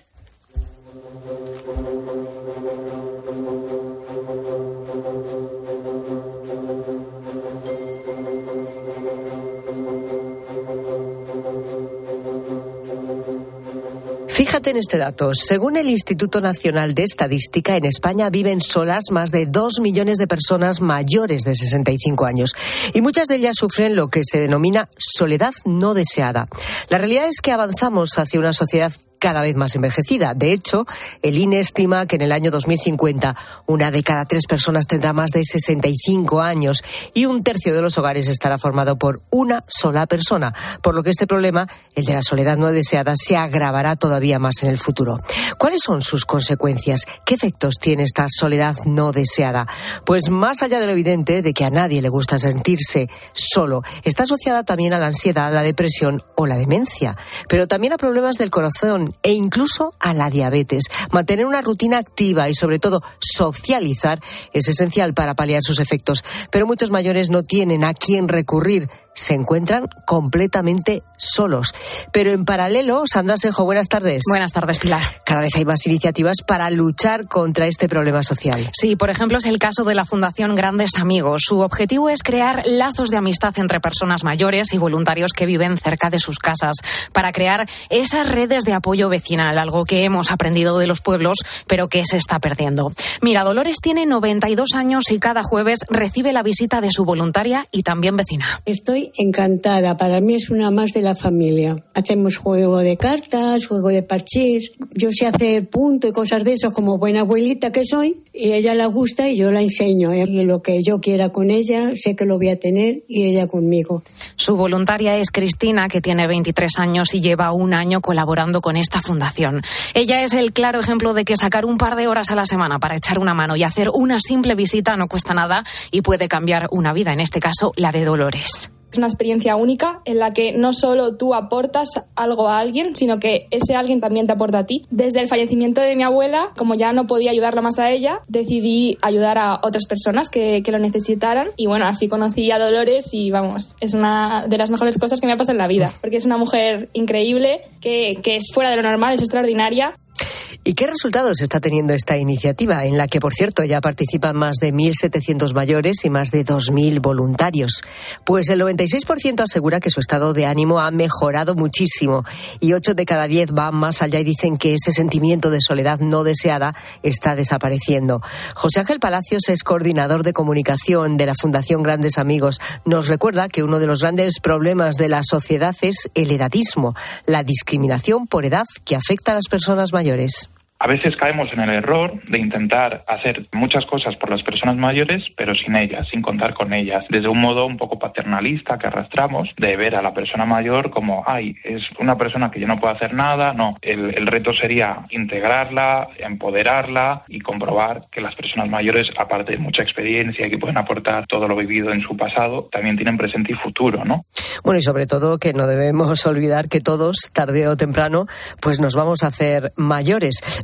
Fíjate en este dato. Según el Instituto Nacional de Estadística, en España viven solas más de 2 millones de personas mayores de 65 años. Y muchas de ellas sufren lo que se denomina soledad no deseada. La realidad es que avanzamos hacia una sociedad cada vez más envejecida. De hecho, el INE estima que en el año 2050 una de cada 3 personas tendrá más de 65 años y 1/3 de los hogares estará formado por una sola persona, por lo que este problema, el de la soledad no deseada, se agravará todavía más en el futuro. ¿Cuáles son sus consecuencias? ¿Qué efectos tiene esta soledad no deseada? Pues más allá de lo evidente de que a nadie le gusta sentirse solo, está asociada también a la ansiedad, la depresión o la demencia, pero también a problemas del corazón e incluso a la diabetes. Mantener una rutina activa y sobre todo socializar es esencial para paliar sus efectos, pero muchos mayores no tienen a quién recurrir. Se encuentran completamente solos. Pero en paralelo, Sandra Senjo, buenas tardes. Buenas tardes, Pilar. Cada vez hay más iniciativas para luchar contra este problema social. Sí, por ejemplo, es el caso de la Fundación Grandes Amigos. Su objetivo es crear lazos de amistad entre personas mayores y voluntarios que viven cerca de sus casas, para crear esas redes de apoyo vecinal, algo que hemos aprendido de los pueblos, pero que se está perdiendo. Mira, Dolores tiene 92 años y cada jueves recibe la visita de su voluntaria y también vecina. Estoy encantada, para mí es una más de la familia. Hacemos juego de cartas, juego de parchís. Yo sé hacer punto y cosas de eso como buena abuelita que soy, y a ella le gusta y yo la enseño. Y lo que yo quiera con ella, sé que lo voy a tener y ella conmigo. Su voluntaria es Cristina, que tiene 23 años y lleva 1 año colaborando con esta fundación. Ella es el claro ejemplo de que sacar un par de horas a la semana para echar una mano y hacer una simple visita no cuesta nada y puede cambiar una vida, en este caso la de Dolores. Es una experiencia única en la que no solo tú aportas algo a alguien, sino que ese alguien también te aporta a ti. Desde el fallecimiento de mi abuela, como ya no podía ayudarla más a ella, decidí ayudar a otras personas que lo necesitaran. Y bueno, así conocí a Dolores y vamos, es una de las mejores cosas que me ha pasado en la vida. Porque es una mujer increíble, que es fuera de lo normal, es extraordinaria. ¿Y qué resultados está teniendo esta iniciativa, en la que, por cierto, ya participan más de 1.700 mayores y más de 2.000 voluntarios? Pues el 96% asegura que su estado de ánimo ha mejorado muchísimo y 8 de cada 10 van más allá y dicen que ese sentimiento de soledad no deseada está desapareciendo. José Ángel Palacios es coordinador de comunicación de la Fundación Grandes Amigos. Nos recuerda que uno de los grandes problemas de la sociedad es el edadismo, la discriminación por edad que afecta a las personas mayores. A veces caemos en el error de intentar hacer muchas cosas por las personas mayores, pero sin ellas, sin contar con ellas. Desde un modo un poco paternalista que arrastramos, de ver a la persona mayor como, es una persona que yo no puedo hacer nada. No, el reto sería integrarla, empoderarla y comprobar que las personas mayores, aparte de mucha experiencia y que pueden aportar todo lo vivido en su pasado, también tienen presente y futuro, ¿no? Bueno, y sobre todo que no debemos olvidar que todos, tarde o temprano, pues nos vamos a hacer mayores.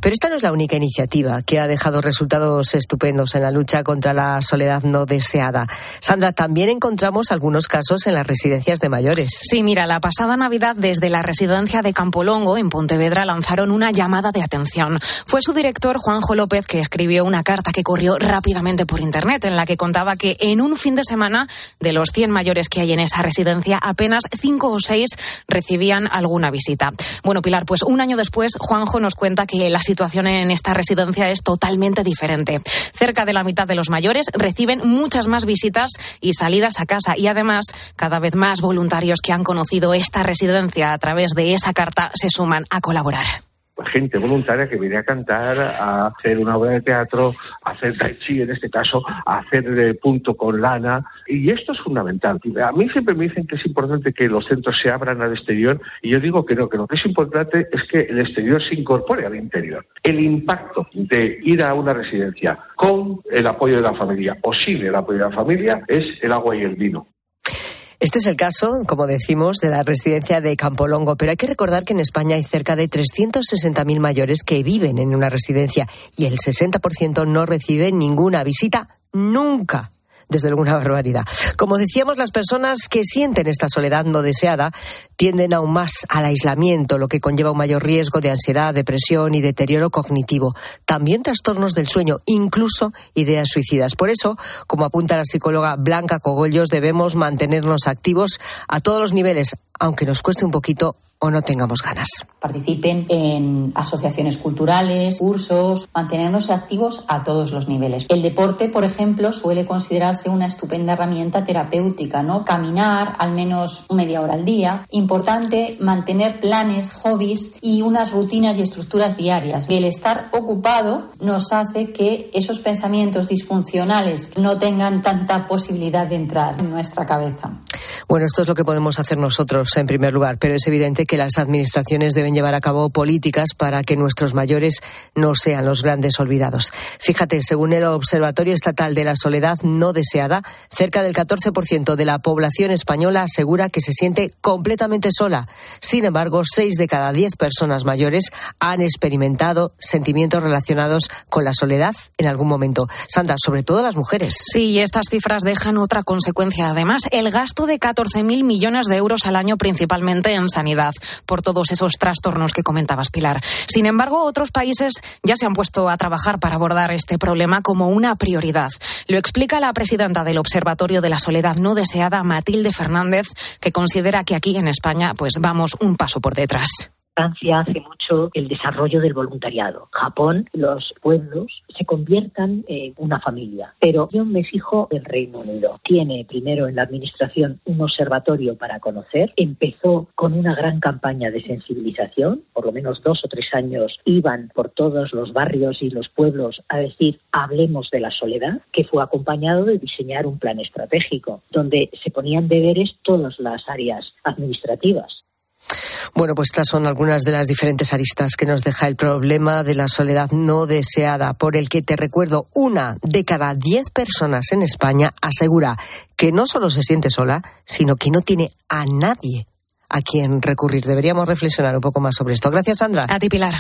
Pero esta no es la única iniciativa que ha dejado resultados estupendos en la lucha contra la soledad no deseada. Sandra, también encontramos algunos casos en las residencias de mayores. Sí, mira, la pasada Navidad desde la residencia de Campolongo, en Pontevedra, lanzaron una llamada de atención. Fue su director, Juanjo López, que escribió una carta que corrió rápidamente por Internet, en la que contaba que en un fin de semana, de los 100 mayores que hay en esa residencia, apenas 5 o 6 recibían alguna visita. Bueno, Pilar, pues un año después, Juanjo nos cuenta que la situación en esta residencia es totalmente diferente. Cerca de la mitad de los mayores reciben muchas más visitas y salidas a casa, y además cada vez más voluntarios que han conocido esta residencia a través de esa carta se suman a colaborar. Gente voluntaria que viene a cantar, a hacer una obra de teatro, a hacer tai chi, en este caso, a hacer punto con lana. Y esto es fundamental. A mí siempre me dicen que es importante que los centros se abran al exterior, y yo digo que no, que lo que es importante es que el exterior se incorpore al interior. El impacto de ir a una residencia con el apoyo de la familia o sin el apoyo de la familia es el agua y el vino. Este es el caso, como decimos, de la residencia de Campolongo, pero hay que recordar que en España hay cerca de 360.000 mayores que viven en una residencia y el 60% no recibe ninguna visita nunca. Desde luego una barbaridad. Como decíamos, las personas que sienten esta soledad no deseada tienden aún más al aislamiento, lo que conlleva un mayor riesgo de ansiedad, depresión y deterioro cognitivo. También trastornos del sueño, incluso ideas suicidas. Por eso, como apunta la psicóloga Blanca Cogollos, debemos mantenernos activos a todos los niveles, aunque nos cueste un poquito o no tengamos ganas. Participen en asociaciones culturales, cursos, mantenernos activos a todos los niveles. El deporte, por ejemplo, suele considerarse una estupenda herramienta terapéutica, ¿no? Caminar al menos media hora al día. Importante mantener planes, hobbies y unas rutinas y estructuras diarias. El estar ocupado nos hace que esos pensamientos disfuncionales no tengan tanta posibilidad de entrar en nuestra cabeza. Bueno, esto es lo que podemos hacer nosotros en primer lugar, pero es evidente que las administraciones deben llevar a cabo políticas para que nuestros mayores no sean los grandes olvidados. Fíjate, según el Observatorio Estatal de la Soledad No Deseada, cerca del 14% de la población española asegura que se siente completamente sola. Sin embargo, 6 de cada 10 personas mayores han experimentado sentimientos relacionados con la soledad en algún momento. Sandra, sobre todo las mujeres. Sí, y estas cifras dejan otra consecuencia. Además, el gasto de 14.000 millones de euros al año, principalmente en sanidad, por todos esos trastornos que comentabas, Pilar. Sin embargo, otros países ya se han puesto a trabajar para abordar este problema como una prioridad. Lo explica la presidenta del Observatorio de la Soledad No Deseada, Matilde Fernández, que considera que aquí en España pues vamos un paso por detrás. Francia hace mucho el desarrollo del voluntariado. Japón, los pueblos se conviertan en una familia. Pero yo me fijo en el Reino Unido. Tiene primero en la administración un observatorio para conocer. Empezó con una gran campaña de sensibilización. Por lo menos 2 o 3 años iban por todos los barrios y los pueblos a decir hablemos de la soledad, que fue acompañado de diseñar un plan estratégico donde se ponían deberes todas las áreas administrativas. Bueno, pues estas son algunas de las diferentes aristas que nos deja el problema de la soledad no deseada, por el que, te recuerdo, 1 de cada 10 personas en España asegura que no solo se siente sola, sino que no tiene a nadie a quien recurrir. Deberíamos reflexionar un poco más sobre esto. Gracias, Sandra. A ti, Pilar.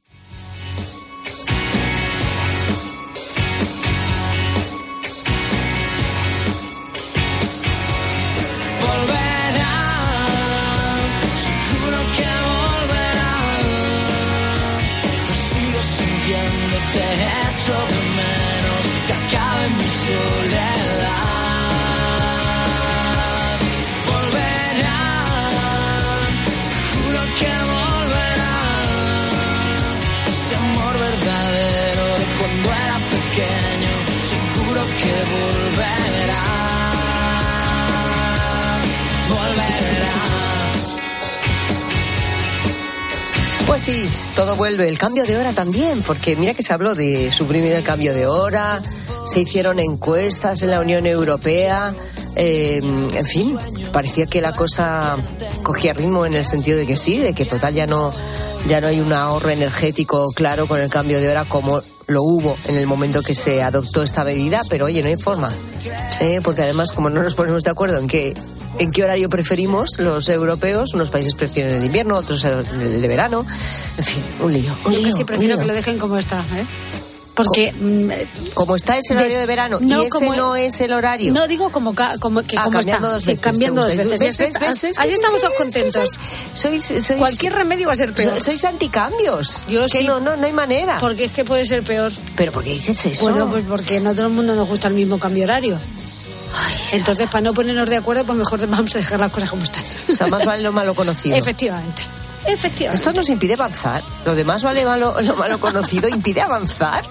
Pues sí, todo vuelve. El cambio de hora también, porque mira que se habló de suprimir el cambio de hora, se hicieron encuestas en la Unión Europea, en fin, parecía que la cosa cogía ritmo en el sentido de que sí, de que total ya no hay un ahorro energético claro con el cambio de hora como lo hubo en el momento que se adoptó esta medida, pero oye, no hay forma, porque además como no nos ponemos de acuerdo en qué en qué horario preferimos los europeos. Unos países prefieren el invierno, otros el de verano. En fin, un lío. Yo casi prefiero que lo dejen como está, ¿eh? Porque como está es el horario de verano no, y ese no es el horario. No digo como está, cambiando dos veces. Así estamos todos contentos. Cualquier remedio va a ser peor. Sois anticambios. Yo que sí. No hay manera. Porque es que puede ser peor. ¿Pero por qué dices eso? Bueno, pues porque no todo el mundo nos gusta el mismo cambio horario. Entonces, para no ponernos de acuerdo, pues mejor vamos a dejar las cosas como están. O sea, más vale lo malo conocido. Efectivamente. Esto nos impide avanzar. Lo demás vale lo malo conocido. Impide avanzar.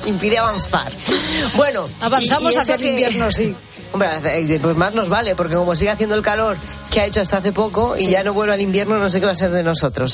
Bueno, avanzamos hacia el invierno, sí. Hombre, pues más nos vale, porque como sigue haciendo el calor que ha hecho hasta hace poco y ya no vuelve al invierno, no sé qué va a ser de nosotros.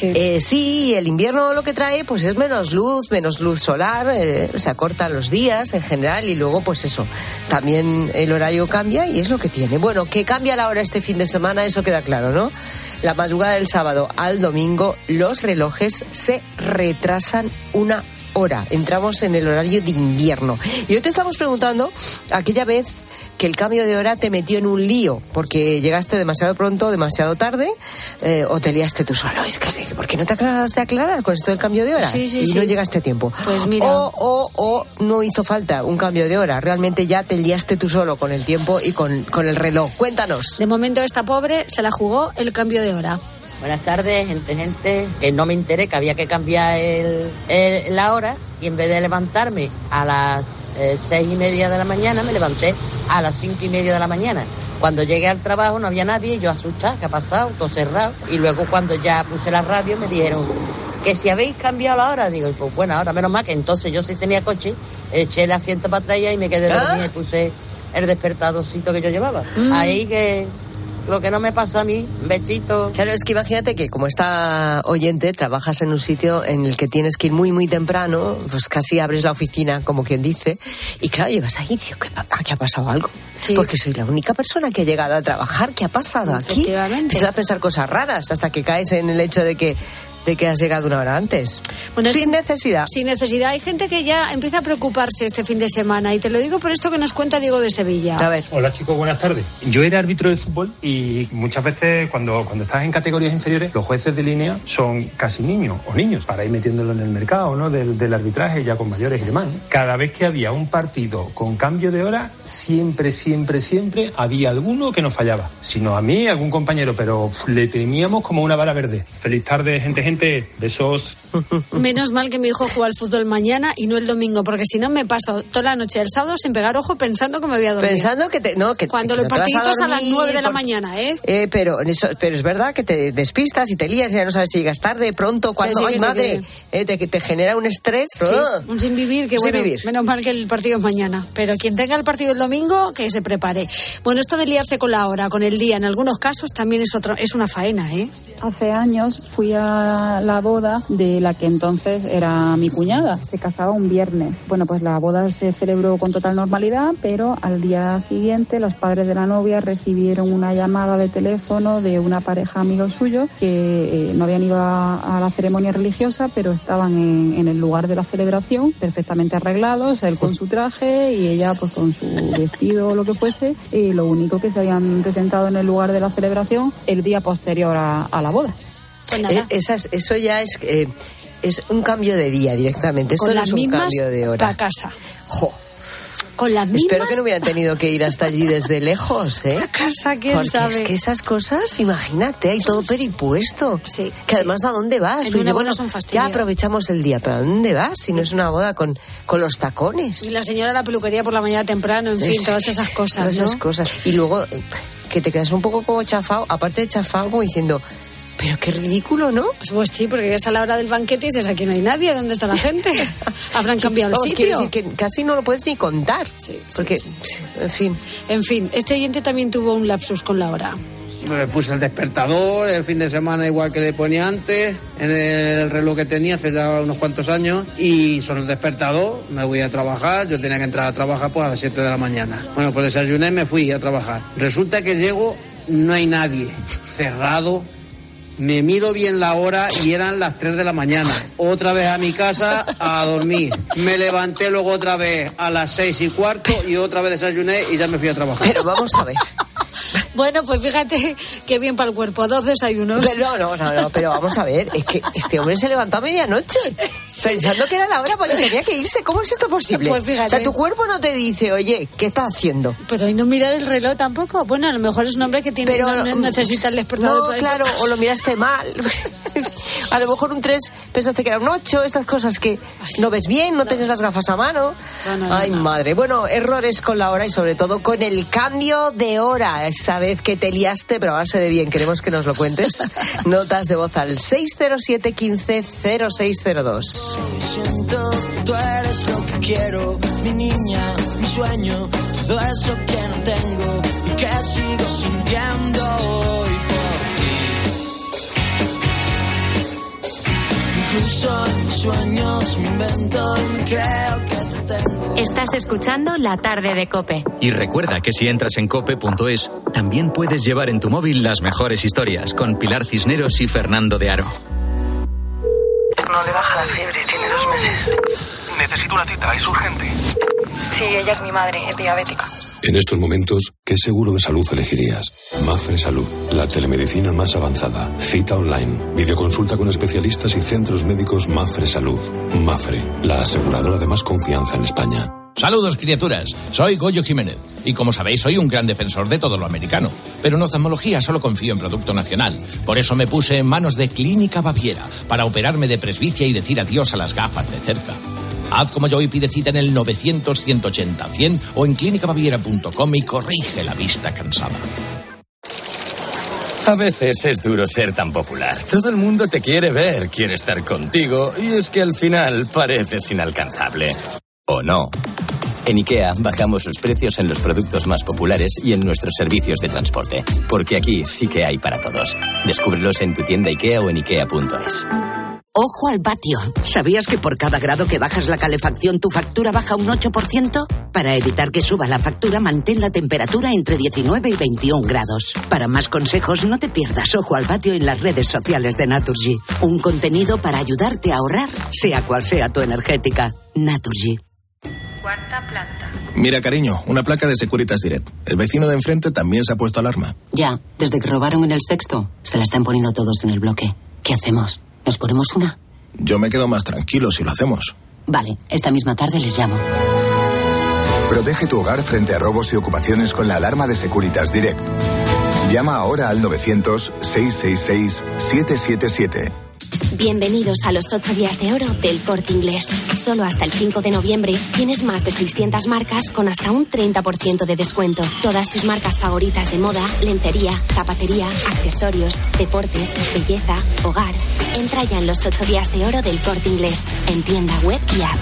Sí, el invierno lo que trae pues es menos luz solar, se acortan los días en general y luego pues eso, también el horario cambia y es lo que tiene. Bueno, que cambia la hora este fin de semana, eso queda claro, ¿no? La madrugada del sábado al domingo los relojes se retrasan una hora. Entramos en el horario de invierno. Y hoy te estamos preguntando aquella vez que el cambio de hora te metió en un lío porque llegaste demasiado pronto, demasiado tarde, o te liaste tú solo. Es que, ¿por qué no te acabas de aclarar con esto del cambio de hora? Y no llegaste a tiempo. Pues mira. O no hizo falta un cambio de hora. Realmente ya te liaste tú solo con el tiempo y con el reloj. Cuéntanos. De momento esta pobre se la jugó el cambio de hora. Buenas tardes, gente, que no me enteré que había que cambiar la hora y en vez de levantarme a las 6:30 de la mañana, me levanté a las 5:30 de la mañana. Cuando llegué al trabajo no había nadie, yo asustada, ¿qué ha pasado? Todo cerrado. Y luego cuando ya puse la radio me dijeron que si habéis cambiado la hora, digo, pues bueno, ahora menos mal que entonces yo sí tenía coche, eché el asiento para atrás y me quedé dormida y puse el despertadorcito que yo llevaba. Ahí que... Lo que no me pasa a mí, besito. Claro, es que imagínate que como esta oyente, trabajas en un sitio en el que tienes que ir muy, muy temprano, pues casi abres la oficina, como quien dice, y claro, llegas ahí y dices, ¿qué ha pasado algo? Sí. Porque soy la única persona que ha llegado a trabajar. ¿Qué ha pasado aquí? Empiezas a pensar cosas raras hasta que caes en el hecho de que has llegado una hora antes. Bueno, sin necesidad. Sin necesidad. Hay gente que ya empieza a preocuparse este fin de semana y te lo digo por esto que nos cuenta Diego de Sevilla. A ver. Hola chicos, buenas tardes. Yo era árbitro de fútbol y muchas veces cuando estás en categorías inferiores los jueces de línea son casi niños para ir metiéndolo en el mercado, ¿no? Del arbitraje ya con mayores y demás, ¿no? Cada vez que había un partido con cambio de hora siempre había alguno que nos fallaba. Si no a mí, algún compañero, pero le temíamos como una bala verde. Feliz tarde, gente. Besos. Menos mal que mi hijo juega al fútbol mañana y no el domingo, porque si no me paso toda la noche del sábado sin pegar ojo pensando que me voy a dormir. Pensando cuando los partiditos a las 9 de la mañana, pero es verdad que te despistas y te lías y ya no sabes si llegas tarde, pronto, cuando, ay madre, te genera un estrés. Sí, un sin vivir, que bueno, menos mal que el partido es mañana, pero quien tenga el partido el domingo, que se prepare. Bueno, esto de liarse con la hora, con el día, en algunos casos también es una faena, Hace años fui a la boda de la que entonces era mi cuñada. Se casaba un viernes. Bueno, pues la boda se celebró con total normalidad, pero al día siguiente los padres de la novia recibieron una llamada de teléfono de una pareja amigo suyo que no habían ido a la ceremonia religiosa, pero estaban en el lugar de la celebración perfectamente arreglados, él con su traje y ella pues con su vestido o lo que fuese, y lo único que se habían presentado en el lugar de la celebración el día posterior a la boda. Pues eso ya es un cambio de día directamente. Esto no es un cambio de hora. Para casa. Jo. Con las mismas. Espero que no hubieran tenido que ir hasta allí desde lejos, A casa, quién sabe. Porque es que esas cosas, imagínate, hay todo peripuesto. Sí. Que además, ¿a dónde vas? En una boda es un fastidio. Ya aprovechamos el día, pero ¿a dónde vas si no es una boda con los tacones? Y la señora a la peluquería por la mañana temprano, en fin, todas esas cosas. Todas esas cosas. Y luego que te quedas un poco como chafado, aparte de chafado, como diciendo... Pero qué ridículo, ¿no? Pues sí, porque es a la hora del banquete y dices, aquí no hay nadie, ¿dónde está la gente? Habrán cambiado el sitio. Quiero decir que casi no lo puedes ni contar. Sí, porque, en fin. En fin, este oyente también tuvo un lapsus con la hora. Me puse el despertador el fin de semana igual que le ponía antes, en el reloj que tenía hace ya unos cuantos años, y sonó el despertador, me voy a trabajar, yo tenía que entrar a trabajar pues a las 7 de la mañana. Bueno, pues desayuné y me fui a trabajar. Resulta que llego, no hay nadie, cerrado. Me miro bien la hora y eran las 3 de la mañana. Otra vez a mi casa a dormir. Me levanté luego otra vez a las 6:15 y otra vez desayuné y ya me fui a trabajar. Pero vamos a ver. Bueno, pues fíjate qué bien para el cuerpo, 2 desayunos. No, pero vamos a ver, es que este hombre se levantó a medianoche pensando que era la hora porque tenía que irse. ¿Cómo es esto posible? Pues fíjate. O sea, tu cuerpo no te dice, oye, ¿qué estás haciendo? Pero ¿y no mirar el reloj tampoco? Bueno, a lo mejor es un hombre que tiene, no necesita el despertador. No, claro, o lo miraste mal. A lo mejor un 3 pensaste que era un 8, estas cosas que no ves bien, no tienes las gafas a mano. Ay, madre. Bueno, errores con la hora y sobre todo con el cambio de hora. Esa vez que te liaste, pero a base de bien, queremos que nos lo cuentes. Notas de voz al 607 15 0602. Siento, tú eres lo que quiero, mi niña, mi sueño, todo eso que no tengo y que sigo sintiendo hoy por ti. Incluso en mis sueños me invento y me creo que te tengo. Estás escuchando La Tarde de COPE. Y recuerda que si entras en cope.es, también puedes llevar en tu móvil las mejores historias con Pilar Cisneros y Fernando de Aro. No le baja la fiebre, tiene 2 meses. Necesito una cita, es urgente. Sí, ella es mi madre, es diabética. En estos momentos, ¿qué seguro de salud elegirías? Mapfre Salud, la telemedicina más avanzada. Cita online, videoconsulta con especialistas y centros médicos Mapfre Salud. Mapfre, la aseguradora de más confianza en España. Saludos, criaturas. Soy Goyo Jiménez. Y como sabéis, soy un gran defensor de todo lo americano. Pero en oftalmología solo confío en producto nacional. Por eso me puse en manos de Clínica Baviera para operarme de presbicia y decir adiós a las gafas de cerca. Haz como yo y pide cita en el 900-180-100 o en clinicabaviera.com y corrige la vista cansada. A veces es duro ser tan popular. Todo el mundo te quiere ver, quiere estar contigo y es que al final pareces inalcanzable. ¿O no? En IKEA bajamos sus precios en los productos más populares y en nuestros servicios de transporte. Porque aquí sí que hay para todos. Descúbrelos en tu tienda IKEA o en IKEA.es. Ojo al patio. ¿Sabías que por cada grado que bajas la calefacción tu factura baja un 8%? Para evitar que suba la factura, mantén la temperatura entre 19 y 21 grados. Para más consejos, no te pierdas Ojo al patio en las redes sociales de Naturgy. Un contenido para ayudarte a ahorrar, sea cual sea tu energética. Naturgy. 4ª planta. Mira, cariño, una placa de Securitas Direct. El vecino de enfrente también se ha puesto alarma. Ya, desde que robaron en el sexto, se la están poniendo todos en el bloque. ¿Qué hacemos? ¿Nos ponemos una? Yo me quedo más tranquilo si lo hacemos. Vale, esta misma tarde les llamo. Protege tu hogar frente a robos y ocupaciones con la alarma de Securitas Direct. Llama ahora al 900-666-777. Bienvenidos a los 8 días de oro del Corte Inglés. Solo hasta el 5 de noviembre tienes más de 600 marcas con hasta un 30% de descuento. Todas tus marcas favoritas de moda, lencería, zapatería, accesorios, deportes, belleza, hogar. Entra ya en los 8 días de oro del Corte Inglés, en tienda web y app.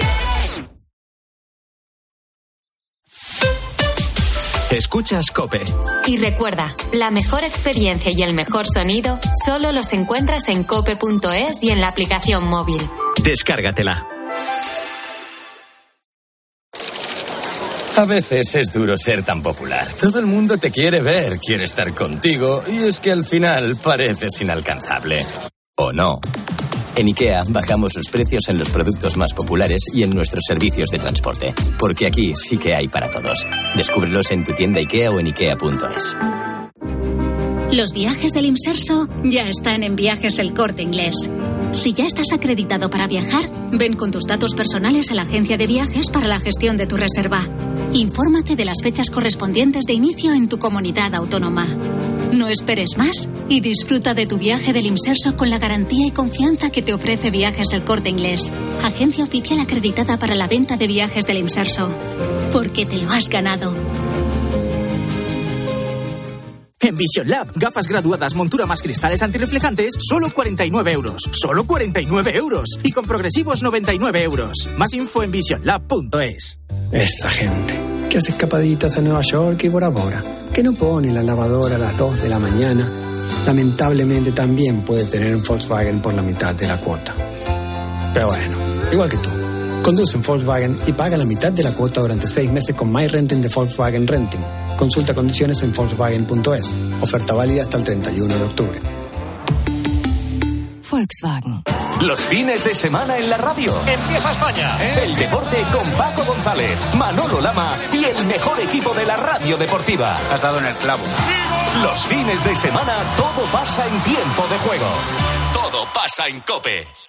Escuchas COPE. Y recuerda, la mejor experiencia y el mejor sonido solo los encuentras en cope.es y en la aplicación móvil. Descárgatela. A veces es duro ser tan popular. Todo el mundo te quiere ver, quiere estar contigo y es que al final pareces inalcanzable. ¿O no? En IKEA bajamos sus precios en los productos más populares y en nuestros servicios de transporte. Porque aquí sí que hay para todos. Descúbrelos en tu tienda IKEA o en IKEA.es. Los viajes del Imserso ya están en Viajes El Corte Inglés. Si ya estás acreditado para viajar, ven con tus datos personales a la agencia de viajes para la gestión de tu reserva. Infórmate de las fechas correspondientes de inicio en tu comunidad autónoma. No esperes más y disfruta de tu viaje del Imserso con la garantía y confianza que te ofrece Viajes El Corte Inglés, agencia oficial acreditada para la venta de viajes del Imserso. Porque te lo has ganado. En Vision Lab, gafas graduadas, montura más cristales antirreflejantes, solo 49 euros. ¡Solo 49 euros! Y con progresivos 99 euros. Más info en visionlab.es. Esa gente que hace escapaditas a Nueva York y Bora Bora, que no pone la lavadora a las 2 de la mañana, lamentablemente también puede tener un Volkswagen por la mitad de la cuota. Pero bueno, igual que tú, conduce un Volkswagen y paga la mitad de la cuota durante 6 meses con My Renting de Volkswagen Renting. Consulta condiciones en Volkswagen.es. Oferta válida hasta el 31 de octubre. Volkswagen. Los fines de semana en la radio. Empieza España. El deporte con Paco González, Manolo Lama y el mejor equipo de la radio deportiva. Has dado en el clavo. Los fines de semana todo pasa en Tiempo de Juego. Todo pasa en COPE.